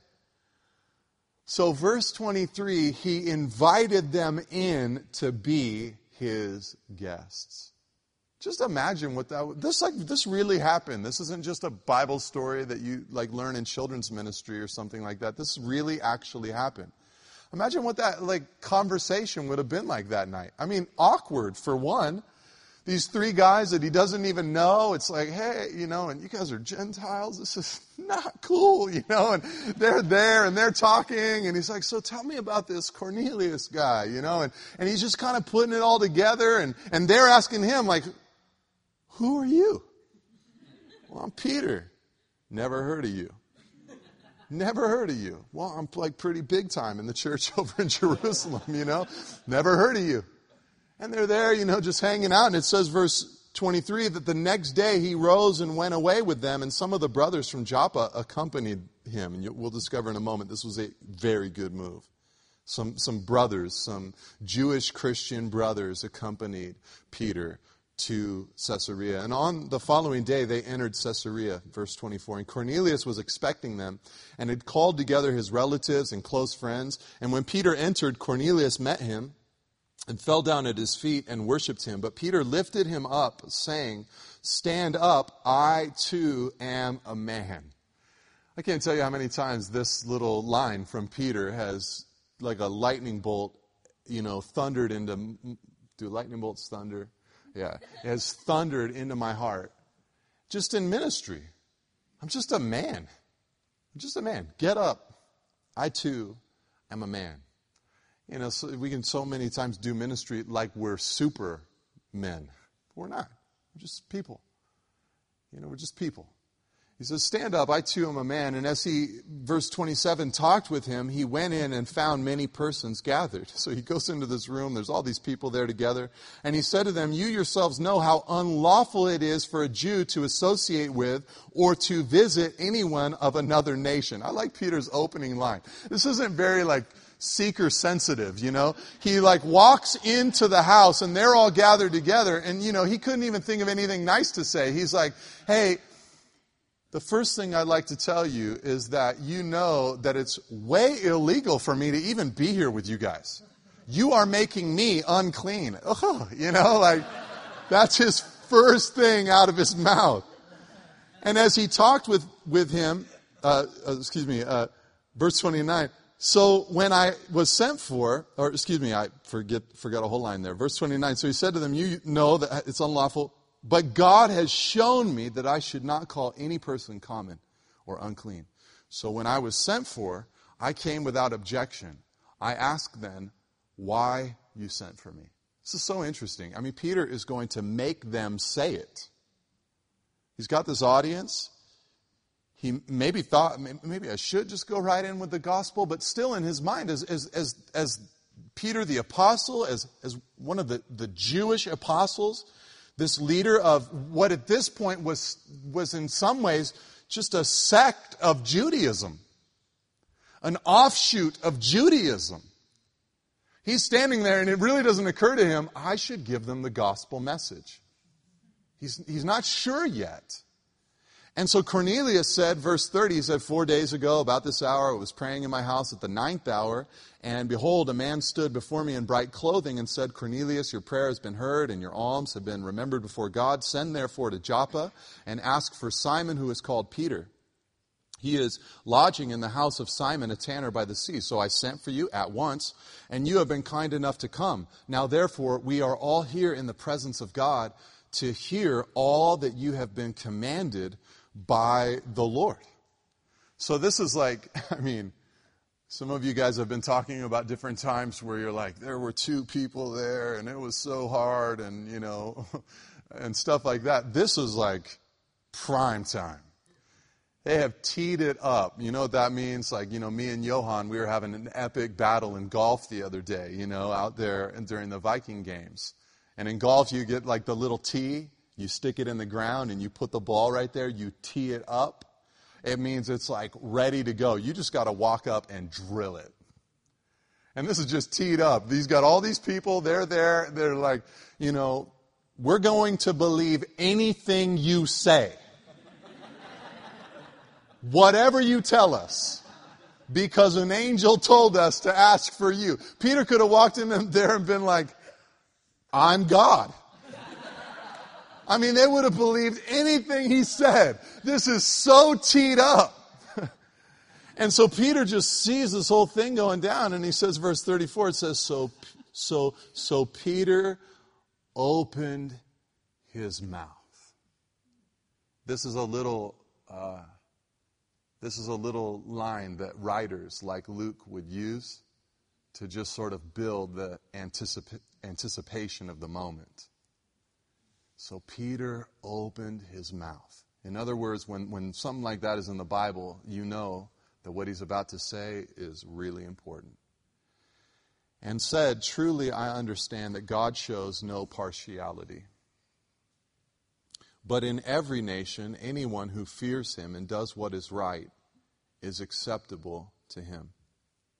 So verse twenty-three, he invited them in to be his guests. Just imagine what that this like this really happened. This isn't just a Bible story that you like learn in children's ministry or something like that. This really actually happened. Imagine what that like conversation would have been like that night. I mean, awkward for one. These three guys that he doesn't even know, it's like, hey, you know, and you guys are Gentiles. This is not cool, you know, and they're there and they're talking. And he's like, so tell me about this Cornelius guy, you know, and, and he's just kind of putting it all together. And, and they're asking him, like, who are you? Well, I'm Peter. Never heard of you. Never heard of you. Well, I'm like pretty big time in the church over in Jerusalem, you know. Never heard of you. And they're there, you know, just hanging out. And it says, verse twenty-three, that the next day he rose and went away with them. And some of the brothers from Joppa accompanied him. And we'll discover in a moment this was a very good move. Some, some brothers, some Jewish Christian brothers accompanied Peter to Caesarea. And on the following day, they entered Caesarea, verse twenty-four. And Cornelius was expecting them and had called together his relatives and close friends. And when Peter entered, Cornelius met him and fell down at his feet and worshipped him. But Peter lifted him up, saying, "Stand up, I too am a man." I can't tell you how many times this little line from Peter has, like a lightning bolt, you know, thundered into, do lightning bolts thunder? Yeah, it has thundered into my heart. Just in ministry. I'm just a man. I'm just a man. Get up. I too am a man. You know, so we can so many times do ministry like we're super men. We're not. We're just people. You know, we're just people. He says, "Stand up, I too am a man." And as he, verse twenty-seven, talked with him, he went in and found many persons gathered. So he goes into this room, there's all these people there together. And he said to them, "You yourselves know how unlawful it is for a Jew to associate with or to visit anyone of another nation." I like Peter's opening line. This isn't very like seeker sensitive, you know. He like walks into the house and they're all gathered together. And, you know, he couldn't even think of anything nice to say. He's like, "Hey, the first thing I'd like to tell you is that you know that it's way illegal for me to even be here with you guys. You are making me unclean." Oh, you know, like that's his first thing out of his mouth. And as he talked with, with him, uh, uh, excuse me, uh, verse twenty-nine, "So when I was sent for," or excuse me, I forget, forgot a whole line there. Verse twenty-nine, "So he said to them, you know that it's unlawful, but God has shown me that I should not call any person common or unclean. So when I was sent for, I came without objection. I asked then, why you sent for me?" This is so interesting. I mean, Peter is going to make them say it. He's got this audience. He maybe thought, maybe I should just go right in with the gospel, but still in his mind, as as as, as Peter the apostle, as, as one of the, the Jewish apostles, this leader of what at this point was, was in some ways just a sect of Judaism, an offshoot of Judaism. He's standing there and it really doesn't occur to him, I should give them the gospel message. He's, he's not sure yet. And so Cornelius said, verse thirty, he said, "Four days ago, about this hour, I was praying in my house at the ninth hour, and behold, a man stood before me in bright clothing and said, 'Cornelius, your prayer has been heard, and your alms have been remembered before God. Send therefore to Joppa, and ask for Simon, who is called Peter. He is lodging in the house of Simon, a tanner by the sea. So I sent for you at once, and you have been kind enough to come. Now therefore, we are all here in the presence of God to hear all that you have been commanded by the Lord.'" So this is like, I mean, some of you guys have been talking about different times where you're like, there were two people there and it was so hard and, you know, and stuff like that. This is like prime time. They have teed it up. You know what that means? Like, you know, me and Johan, we were having an epic battle in golf the other day, you know, out there and during the Viking games. And in golf, you get like the little tee. You stick it in the ground and you put the ball right there. You tee it up. It means it's like ready to go. You just got to walk up and drill it. And this is just teed up. He's got all these people. They're there. They're like, you know, we're going to believe anything you say. Whatever you tell us. Because an angel told us to ask for you. Peter could have walked in there and been like, "I'm God." I mean, they would have believed anything he said. This is so teed up. And so Peter just sees this whole thing going down, and he says, verse thirty-four, it says, so, so, so Peter opened his mouth. This is a little, uh, this is a little line that writers like Luke would use to just sort of build the anticip- anticipation of the moment. So Peter opened his mouth. In other words, when, when something like that is in the Bible, you know that what he's about to say is really important. And said, "Truly I understand that God shows no partiality. But in every nation, anyone who fears him and does what is right is acceptable to him."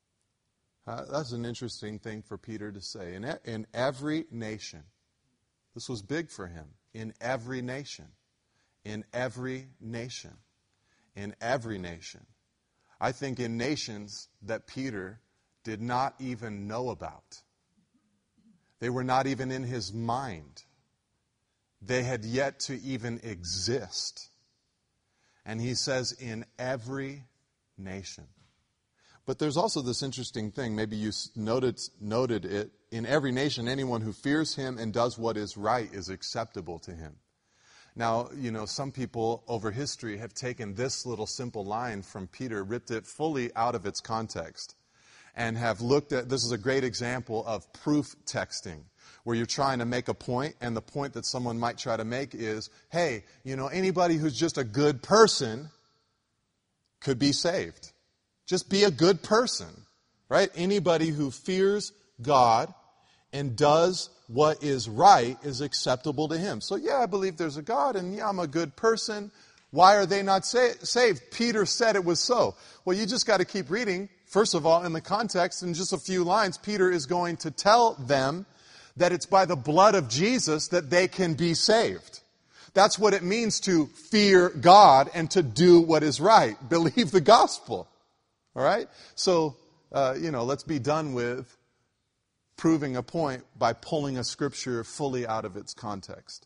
Uh, that's an interesting thing for Peter to say. In, in every nation, This was big for him. In every nation. In every nation. In every nation. I think in nations that Peter did not even know about. They were not even in his mind. They had yet to even exist. And he says, in every nation. But there's also this interesting thing, maybe you noted, noted it, in every nation, anyone who fears him and does what is right is acceptable to him. Now, you know, some people over history have taken this little simple line from Peter, ripped it fully out of its context, and have looked at, this is a great example of proof texting, where you're trying to make a point, and the point that someone might try to make is, hey, you know, anybody who's just a good person could be saved. Just be a good person, right? Anybody who fears God and does what is right is acceptable to him. So yeah, I believe there's a God, and yeah, I'm a good person. Why are they not sa- saved? Peter said it was so. Well, you just got to keep reading. First of all, in the context, in just a few lines, Peter is going to tell them that it's by the blood of Jesus that they can be saved. That's what it means to fear God and to do what is right. Believe the gospel. All right? So, uh, you know, let's be done with proving a point by pulling a scripture fully out of its context.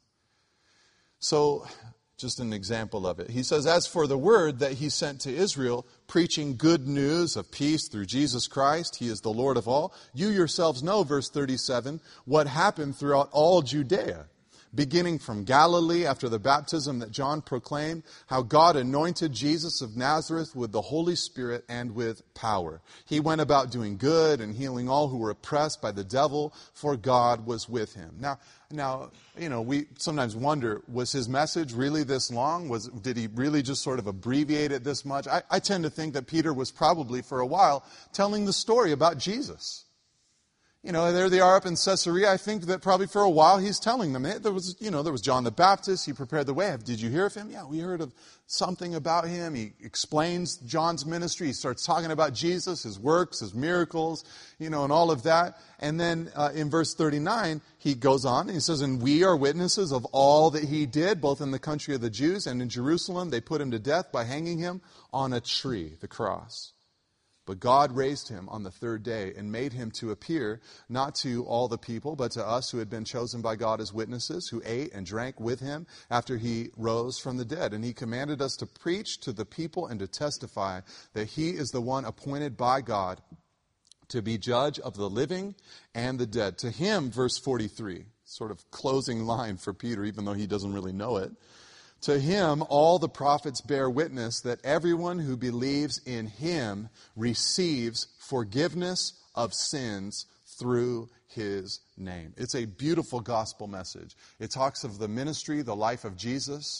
So, just an example of it. He says, as for the word that he sent to Israel, preaching good news of peace through Jesus Christ, he is the Lord of all. You yourselves know, verse thirty-seven, what happened throughout all Judea, beginning from Galilee after the baptism that John proclaimed, how God anointed Jesus of Nazareth with the Holy Spirit and with power. He went about doing good and healing all who were oppressed by the devil, for God was with him. Now, now, you know, we sometimes wonder, was his message really this long? Was did he really just sort of abbreviate it this much? I, I tend to think that Peter was probably, for a while, telling the story about Jesus. You know, there they are up in Caesarea. I think that probably for a while he's telling them. Hey, there was, you know, there was John the Baptist. He prepared the way. Did you hear of him? Yeah, we heard of something about him. He explains John's ministry. He starts talking about Jesus, his works, his miracles, you know, and all of that. And then uh, in verse thirty-nine, he goes on and he says, and we are witnesses of all that he did, both in the country of the Jews and in Jerusalem. They put him to death by hanging him on a tree, the cross. But God raised him on the third day and made him to appear not to all the people, but to us who had been chosen by God as witnesses, who ate and drank with him after he rose from the dead. And he commanded us to preach to the people and to testify that he is the one appointed by God to be judge of the living and the dead. To him, verse forty-three, sort of closing line for Peter, even though he doesn't really know it. To him, all the prophets bear witness that everyone who believes in him receives forgiveness of sins through his name. It's a beautiful gospel message. It talks of the ministry, the life of Jesus.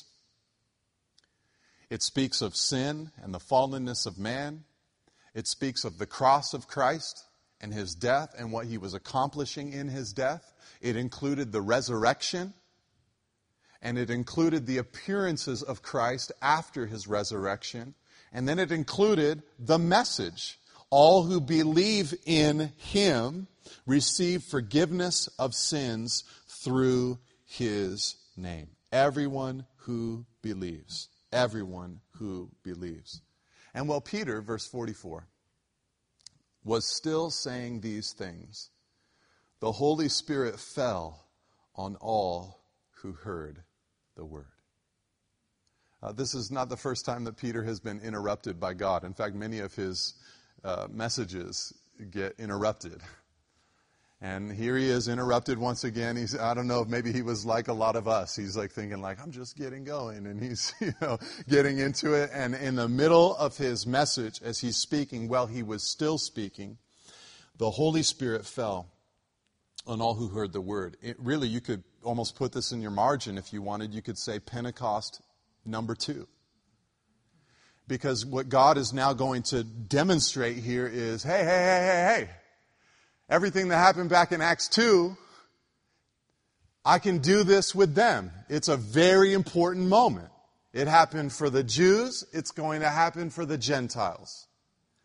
It speaks of sin and the fallenness of man. It speaks of the cross of Christ and his death and what he was accomplishing in his death. It included the resurrection. And it included the appearances of Christ after his resurrection. And then it included the message. All who believe in him receive forgiveness of sins through his name. Everyone who believes. Everyone who believes. And while Peter, verse forty-four, was still saying these things, the Holy Spirit fell on all who heard the word. Uh, this is not the first time that Peter has been interrupted by God. In fact, many of his uh, messages get interrupted. And here he is interrupted once again. He's, I don't know, maybe he was like a lot of us. He's like thinking like, I'm just getting going. And he's, you know, getting into it. And in the middle of his message, as he's speaking, while he was still speaking, the Holy Spirit fell on all who heard the word. It really, you could almost put this in your margin if you wanted. You could say Pentecost number two. Because what God is now going to demonstrate here is, hey, hey, hey, hey, hey. Everything that happened back in Acts two, I can do this with them. It's a very important moment. It happened for the Jews. It's going to happen for the Gentiles.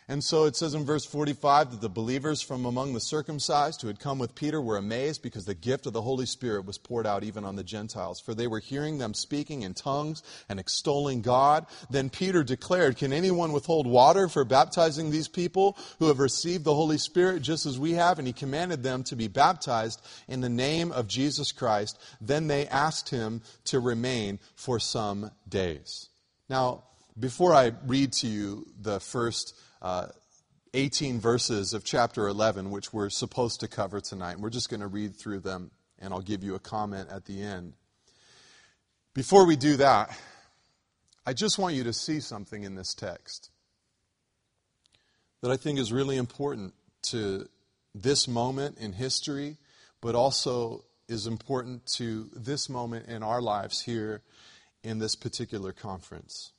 And so it says in verse forty-five that the believers from among the circumcised who had come with Peter were amazed because the gift of the Holy Spirit was poured out even on the Gentiles. For they were hearing them speaking in tongues and extolling God. Then Peter declared, "Can anyone withhold water for baptizing these people who have received the Holy Spirit just as we have?" And he commanded them to be baptized in the name of Jesus Christ. Then they asked him to remain for some days. Now, before I read to you the first Uh, eighteen verses of chapter eleven, which we're supposed to cover tonight. We're just going to read through them, and I'll give you a comment at the end. Before we do that, I just want you to see something in this text that I think is really important to this moment in history, but also is important to this moment in our lives here in this particular conference.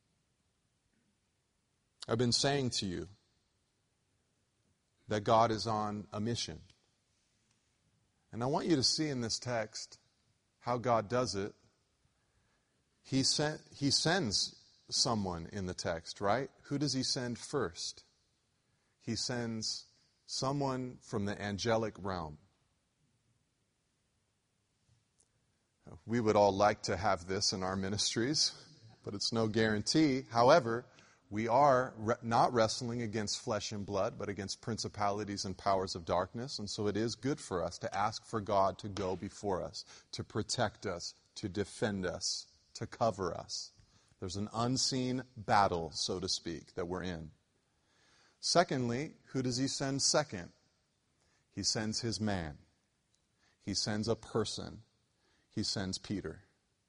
I've been saying to you that God is on a mission. And I want you to see in this text how God does it. He sent, he sends someone in the text, right? Who does he send first? He sends someone from the angelic realm. We would all like to have this in our ministries, but it's no guarantee. However, we are re- not wrestling against flesh and blood, but against principalities and powers of darkness. And so it is good for us to ask for God to go before us, to protect us, to defend us, to cover us. There's an unseen battle, so to speak, that we're in. Secondly, who does he send second? He sends his man. He sends a person. He sends Peter.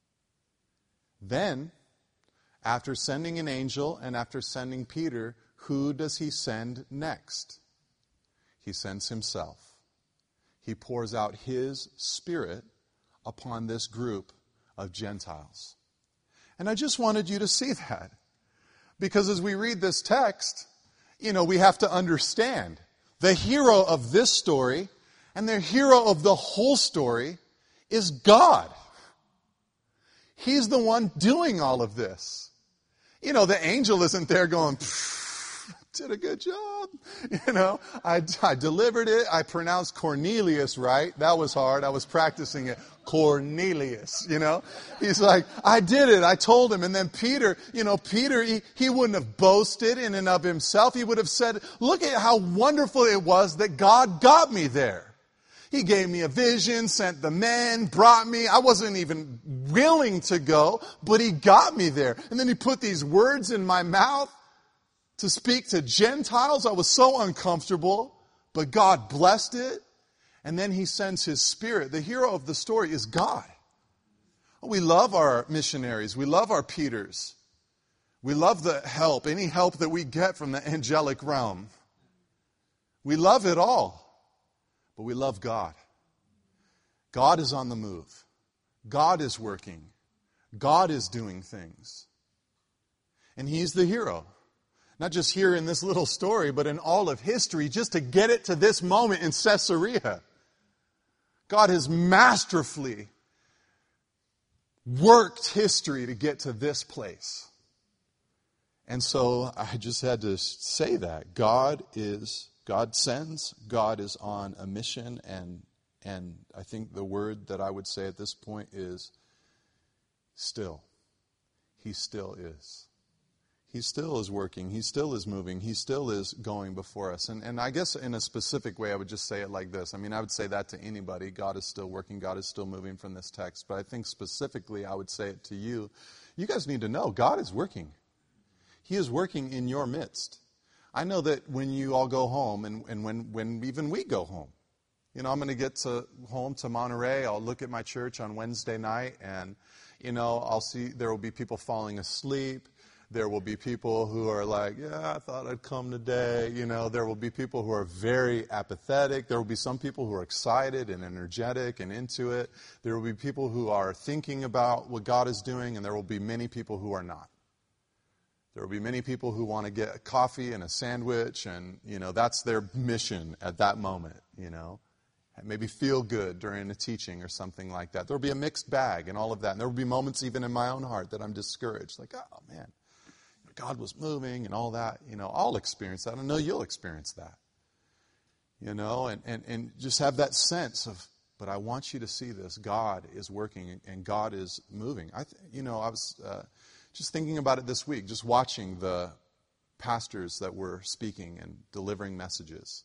Then, after sending an angel and after sending Peter, who does he send next? He sends himself. He pours out his Spirit upon this group of Gentiles. And I just wanted you to see that. Because as we read this text, you know, we have to understand the hero of this story and the hero of the whole story is God. He's the one doing all of this. You know, the angel isn't there going, did a good job. You know, I, I delivered it. I pronounced Cornelius right. That was hard. I was practicing it. Cornelius, you know. He's like, I did it. I told him. And then Peter, you know, Peter, he, he wouldn't have boasted in and of himself. He would have said, look at how wonderful it was that God got me there. He gave me a vision, sent the men, brought me. I wasn't even willing to go, but he got me there. And then he put these words in my mouth to speak to Gentiles. I was so uncomfortable, but God blessed it. And then he sends his Spirit. The hero of the story is God. We love our missionaries. We love our Peters. We love the help, any help that we get from the angelic realm. We love it all. But we love God. God is on the move. God is working. God is doing things. And he's the hero. Not just here in this little story, but in all of history, just to get it to this moment in Caesarea. God has masterfully worked history to get to this place. And so I just had to say that. God is God sends, God is on a mission, and and I think the word that I would say at this point is still. He still is. He still is working. He still is moving. He still is going before us. And and I guess in a specific way, I would just say it like this. I mean, I would say that to anybody. God is still working. God is still moving from this text. But I think specifically, I would say it to you. You guys need to know God is working. He is working in your midst. I know that when you all go home, and, and when, when even we go home, you know, I'm going to get to home to Monterey. I'll look at my church on Wednesday night, and, you know, I'll see there will be people falling asleep. There will be people who are like, yeah, I thought I'd come today. You know, there will be people who are very apathetic. There will be some people who are excited and energetic and into it. There will be people who are thinking about what God is doing, and there will be many people who are not. There will be many people who want to get a coffee and a sandwich, and, you know, that's their mission at that moment, you know. And maybe feel good during a teaching or something like that. There will be a mixed bag and all of that. And there will be moments even in my own heart that I'm discouraged. Like, oh, man, God was moving and all that. You know, I'll experience that. I know you'll experience that. You know, and, and, and just have that sense of, but I want you to see this. God is working and God is moving. I, th- you know, I was uh, just thinking about it this week, just watching the pastors that were speaking and delivering messages.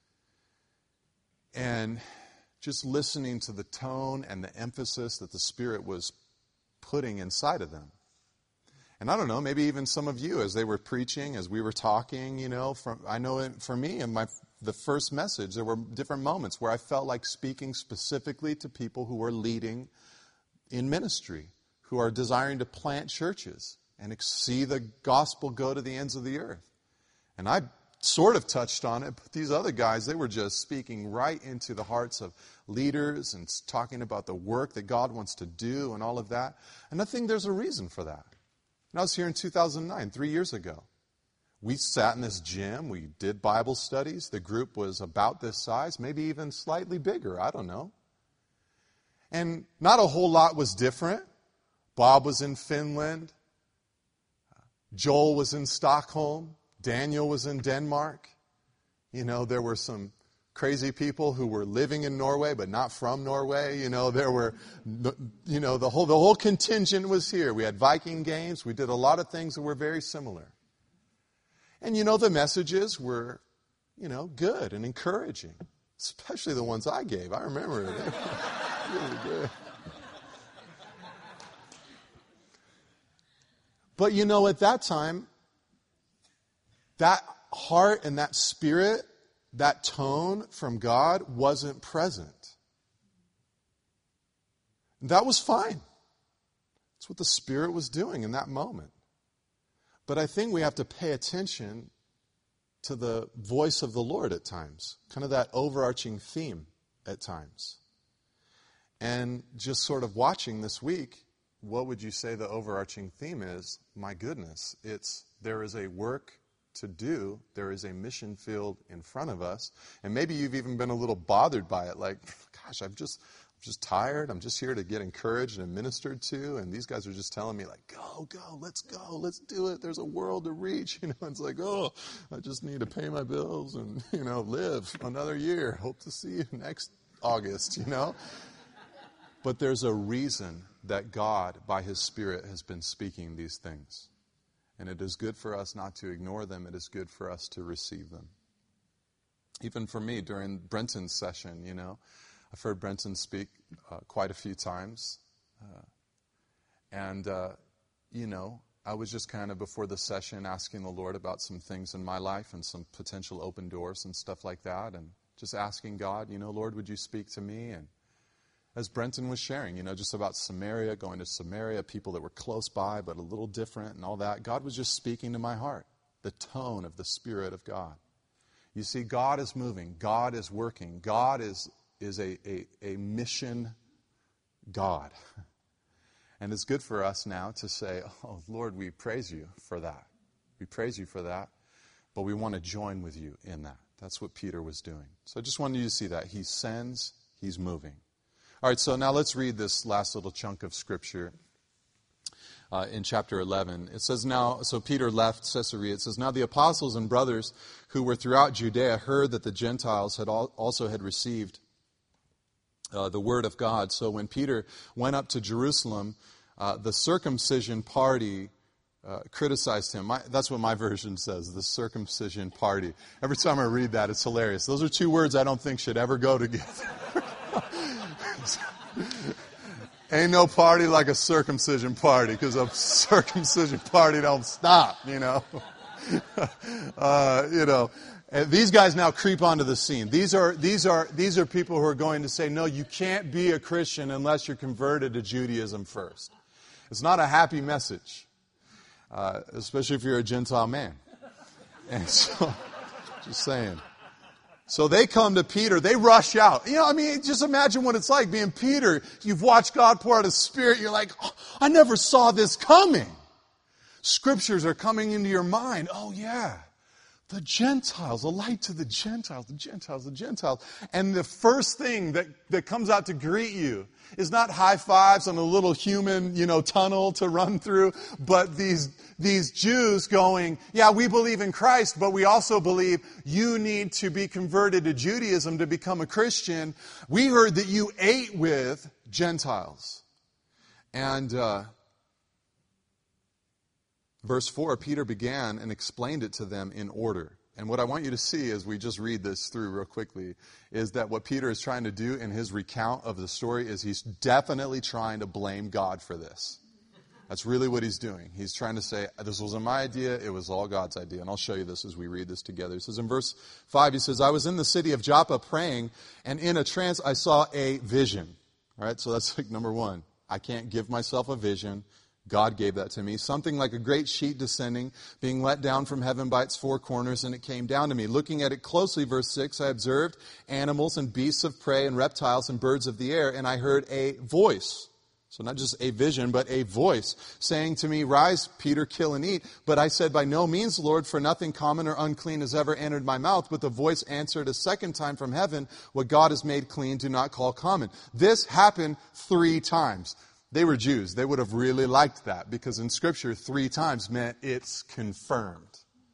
And just listening to the tone and the emphasis that the Spirit was putting inside of them. And I don't know, maybe even some of you, as they were preaching, as we were talking, you know, from I know it, for me, in my the first message, there were different moments where I felt like speaking specifically to people who are leading in ministry, who are desiring to plant churches and see the gospel go to the ends of the earth. And I sort of touched on it, but these other guys, they were just speaking right into the hearts of leaders and talking about the work that God wants to do and all of that. And I think there's a reason for that. And I was here in two thousand nine, three years ago. We sat in this gym. We did Bible studies. The group was about this size, maybe even slightly bigger. I don't know. And not a whole lot was different. Bob was in Finland. Joel was in Stockholm. Daniel was in Denmark. You know, there were some crazy people who were living in Norway but not from Norway. You know, there were, you know, the whole the whole contingent was here. We had Viking games. We did a lot of things that were very similar. And, you know, the messages were, you know, good and encouraging, especially the ones I gave. I remember it. They were really good. But, you know, at that time, that heart and that spirit, that tone from God wasn't present. And that was fine. That's what the Spirit was doing in that moment. But I think we have to pay attention to the voice of the Lord at times, kind of that overarching theme at times. And just sort of watching this week, what would you say the overarching theme is? My goodness, it's there is a work to do. There is a mission field in front of us. And maybe you've even been a little bothered by it, like, gosh, I'm just I'm just tired. I'm just here to get encouraged and ministered to. And these guys are just telling me, like, go, go, let's go, let's do it. There's a world to reach. You know, it's like, oh, I just need to pay my bills and, you know, live another year. Hope to see you next August, you know. But there's a reason that God, by His Spirit, has been speaking these things. And it is good for us not to ignore them. It is good for us to receive them. Even for me, during Brenton's session, you know, I've heard Brenton speak uh, quite a few times. Uh, and, uh, you know, I was just kind of before the session asking the Lord about some things in my life and some potential open doors and stuff like that. And just asking God, you know, Lord, would you speak to me? And as Brenton was sharing, you know, just about Samaria, going to Samaria, people that were close by but a little different and all that, God was just speaking to my heart, the tone of the Spirit of God. You see, God is moving. God is working. God is is a, a, a mission God. And it's good for us now to say, oh, Lord, we praise you for that. We praise you for that, but we want to join with you in that. That's what Peter was doing. So I just wanted you to see that. He sends, he's moving. All right, so now let's read this last little chunk of Scripture uh, in chapter eleven. It says now, so Peter left Caesarea. It says, now the apostles and brothers who were throughout Judea heard that the Gentiles had al- also had received uh, the word of God. So when Peter went up to Jerusalem, uh, the circumcision party uh, criticized him. My, that's what my version says, the circumcision party. Every time I read that, it's hilarious. Those are two words I don't think should ever go together. Ain't no party like a circumcision party, because a circumcision party don't stop, you know. uh, you know, and these guys now creep onto the scene. These are these are these are people who are going to say, no, you can't be a Christian unless you're converted to Judaism first. It's not a happy message, uh, especially if you're a Gentile man. And so, just saying. So they come to Peter. They rush out. You know, I mean, just imagine what it's like being Peter. You've watched God pour out His Spirit. You're like, oh, I never saw this coming. Scriptures are coming into your mind. Oh, yeah. The Gentiles, a light to the Gentiles, the Gentiles, the Gentiles. And the first thing that, that comes out to greet you is not high fives on a little human, you know, tunnel to run through, but these, these Jews going, yeah, we believe in Christ, but we also believe you need to be converted to Judaism to become a Christian. We heard that you ate with Gentiles. And, uh, Verse four, Peter began and explained it to them in order. And what I want you to see as we just read this through real quickly is that what Peter is trying to do in his recount of the story is he's definitely trying to blame God for this. That's really what he's doing. He's trying to say, this wasn't my idea, it was all God's idea. And I'll show you this as we read this together. He says in verse five, he says, I was in the city of Joppa praying, and in a trance I saw a vision. All right, so that's like number one. I can't give myself a vision. God gave that to me. Something like a great sheet descending, being let down from heaven by its four corners, and it came down to me. Looking at it closely, verse six, I observed animals and beasts of prey and reptiles and birds of the air, and I heard a voice. So not just a vision, but a voice saying to me, rise, Peter, kill and eat. But I said, by no means, Lord, for nothing common or unclean has ever entered my mouth. But the voice answered a second time from heaven, what God has made clean, do not call common. This happened three times. They were Jews. They would have really liked that because in Scripture, three times meant it's confirmed.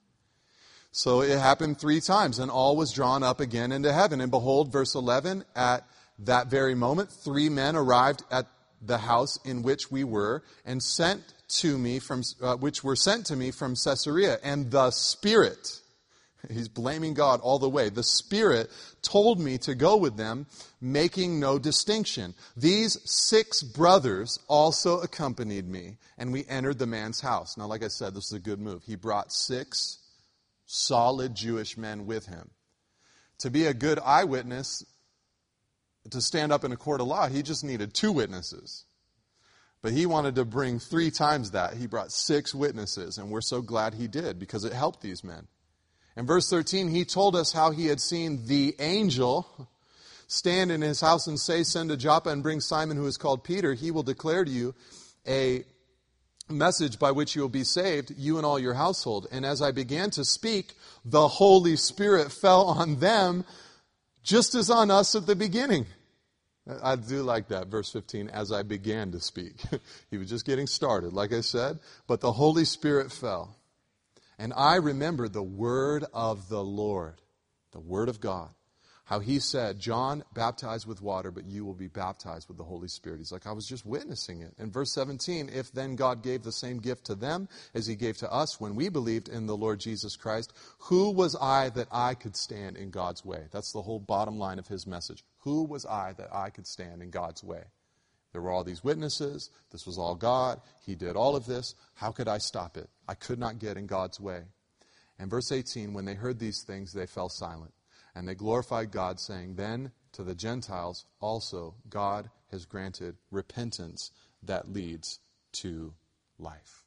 So it happened three times, and all was drawn up again into heaven. And behold, verse eleven, at that very moment, three men arrived at the house in which we were, and sent to me from uh, which were sent to me from Caesarea. And the Spirit, he's blaming God all the way. The Spirit told me to go with them, making no distinction. These six brothers also accompanied me, and we entered the man's house. Now, like I said, this is a good move. He brought six solid Jewish men with him. To be a good eyewitness, to stand up in a court of law, he just needed two witnesses. But he wanted to bring three times that. He brought six witnesses, and we're so glad he did because it helped these men. In verse thirteen, he told us how he had seen the angel stand in his house and say, send to Joppa and bring Simon who is called Peter. He will declare to you a message by which you will be saved, you and all your household. And as I began to speak, the Holy Spirit fell on them just as on us at the beginning. I do like that, verse fifteen, as I began to speak. He was just getting started, like I said, but the Holy Spirit fell. And I remember the word of the Lord, the word of God, how he said, John baptized with water, but you will be baptized with the Holy Spirit. He's like, I was just witnessing it. In verse seventeen, if then God gave the same gift to them as he gave to us when we believed in the Lord Jesus Christ, who was I that I could stand in God's way? That's the whole bottom line of his message. Who was I that I could stand in God's way? There were all these witnesses. This was all God. He did all of this. How could I stop it? I could not get in God's way. And verse eighteen, when they heard these things, they fell silent. And they glorified God, saying, then to the Gentiles also God has granted repentance that leads to life.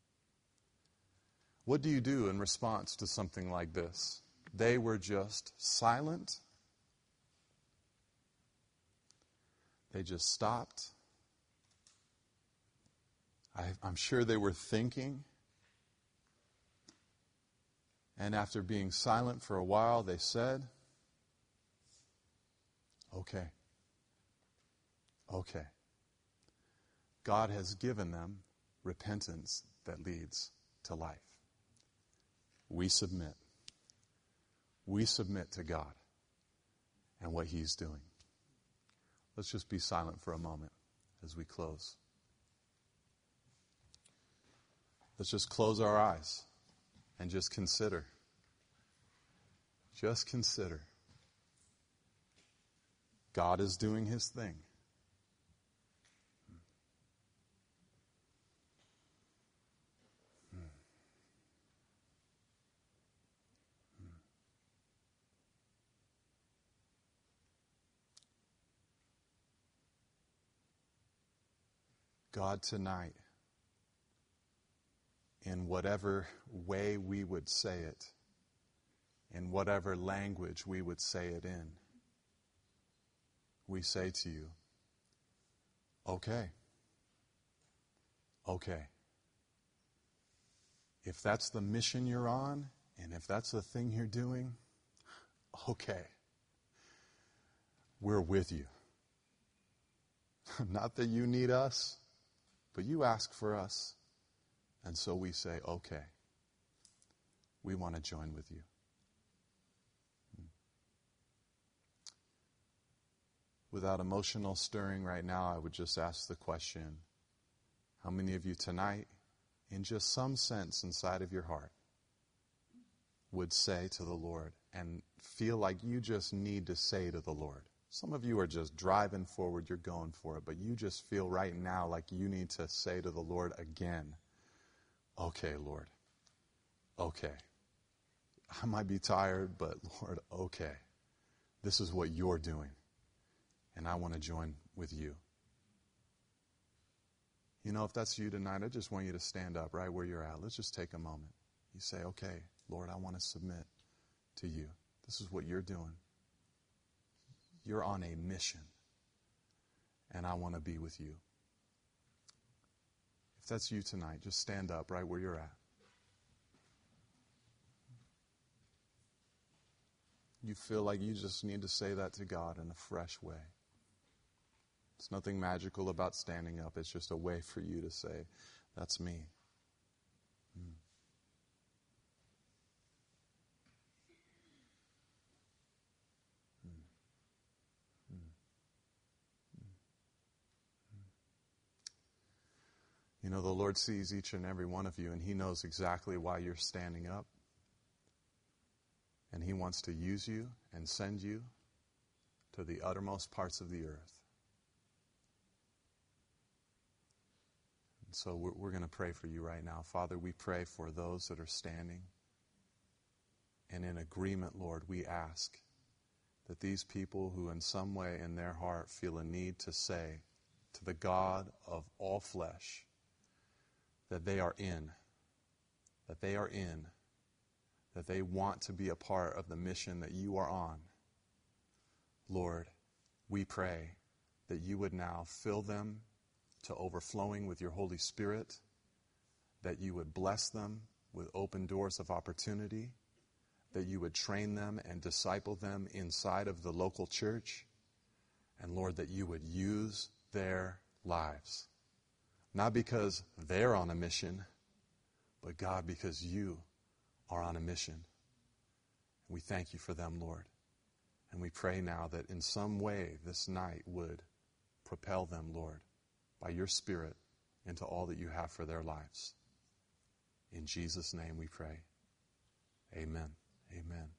What do you do in response to something like this? They were just silent. They just stopped. I, I'm sure they were thinking. And after being silent for a while, they said, okay, okay. God has given them repentance that leads to life. We submit. We submit to God and what he's doing. Let's just be silent for a moment as we close. Let's just close our eyes and just consider. Just consider. God is doing his thing. God, tonight, in whatever way we would say it, in whatever language we would say it in, we say to you, okay, okay. If that's the mission you're on, And if that's the thing you're doing, okay. We're with you. Not that you need us, but you ask for us. And so we say, okay, we want to join with you. Without emotional stirring right now, I would just ask the question, how many of you tonight, in just some sense inside of your heart, would say to the Lord and feel like you just need to say to the Lord? Some of you are just driving forward, you're going for it, but you just feel right now like you need to say to the Lord again, okay, Lord, okay. I might be tired, but Lord, okay. This is what you're doing, and I want to join with you. You know, if that's you tonight, I just want you to stand up right where you're at. Let's just take a moment. You say, okay, Lord, I want to submit to you. This is what you're doing. You're on a mission, and I want to be with you. If that's you tonight, just stand up right where you're at. You feel like you just need to say that to God in a fresh way. It's nothing magical about standing up. It's just a way for you to say, that's me. Mm. Mm. Mm. Mm. You know, the Lord sees each and every one of you, and He knows exactly why you're standing up. And He wants to use you and send you to the uttermost parts of the earth. And so we're, we're going to pray for you right now. Father, we pray for those that are standing. And in agreement, Lord, we ask that these people who in some way in their heart feel a need to say to the God of all flesh that they are in, that they are in, that they want to be a part of the mission that you are on. Lord, we pray that you would now fill them to overflowing with your Holy Spirit, that you would bless them with open doors of opportunity, that you would train them and disciple them inside of the local church, and Lord, that you would use their lives. Not because they're on a mission, but God, because you are on a mission. We thank you for them, Lord. And we pray now that in some way this night would propel them, Lord, by your Spirit into all that you have for their lives. In Jesus' name we pray. Amen. Amen.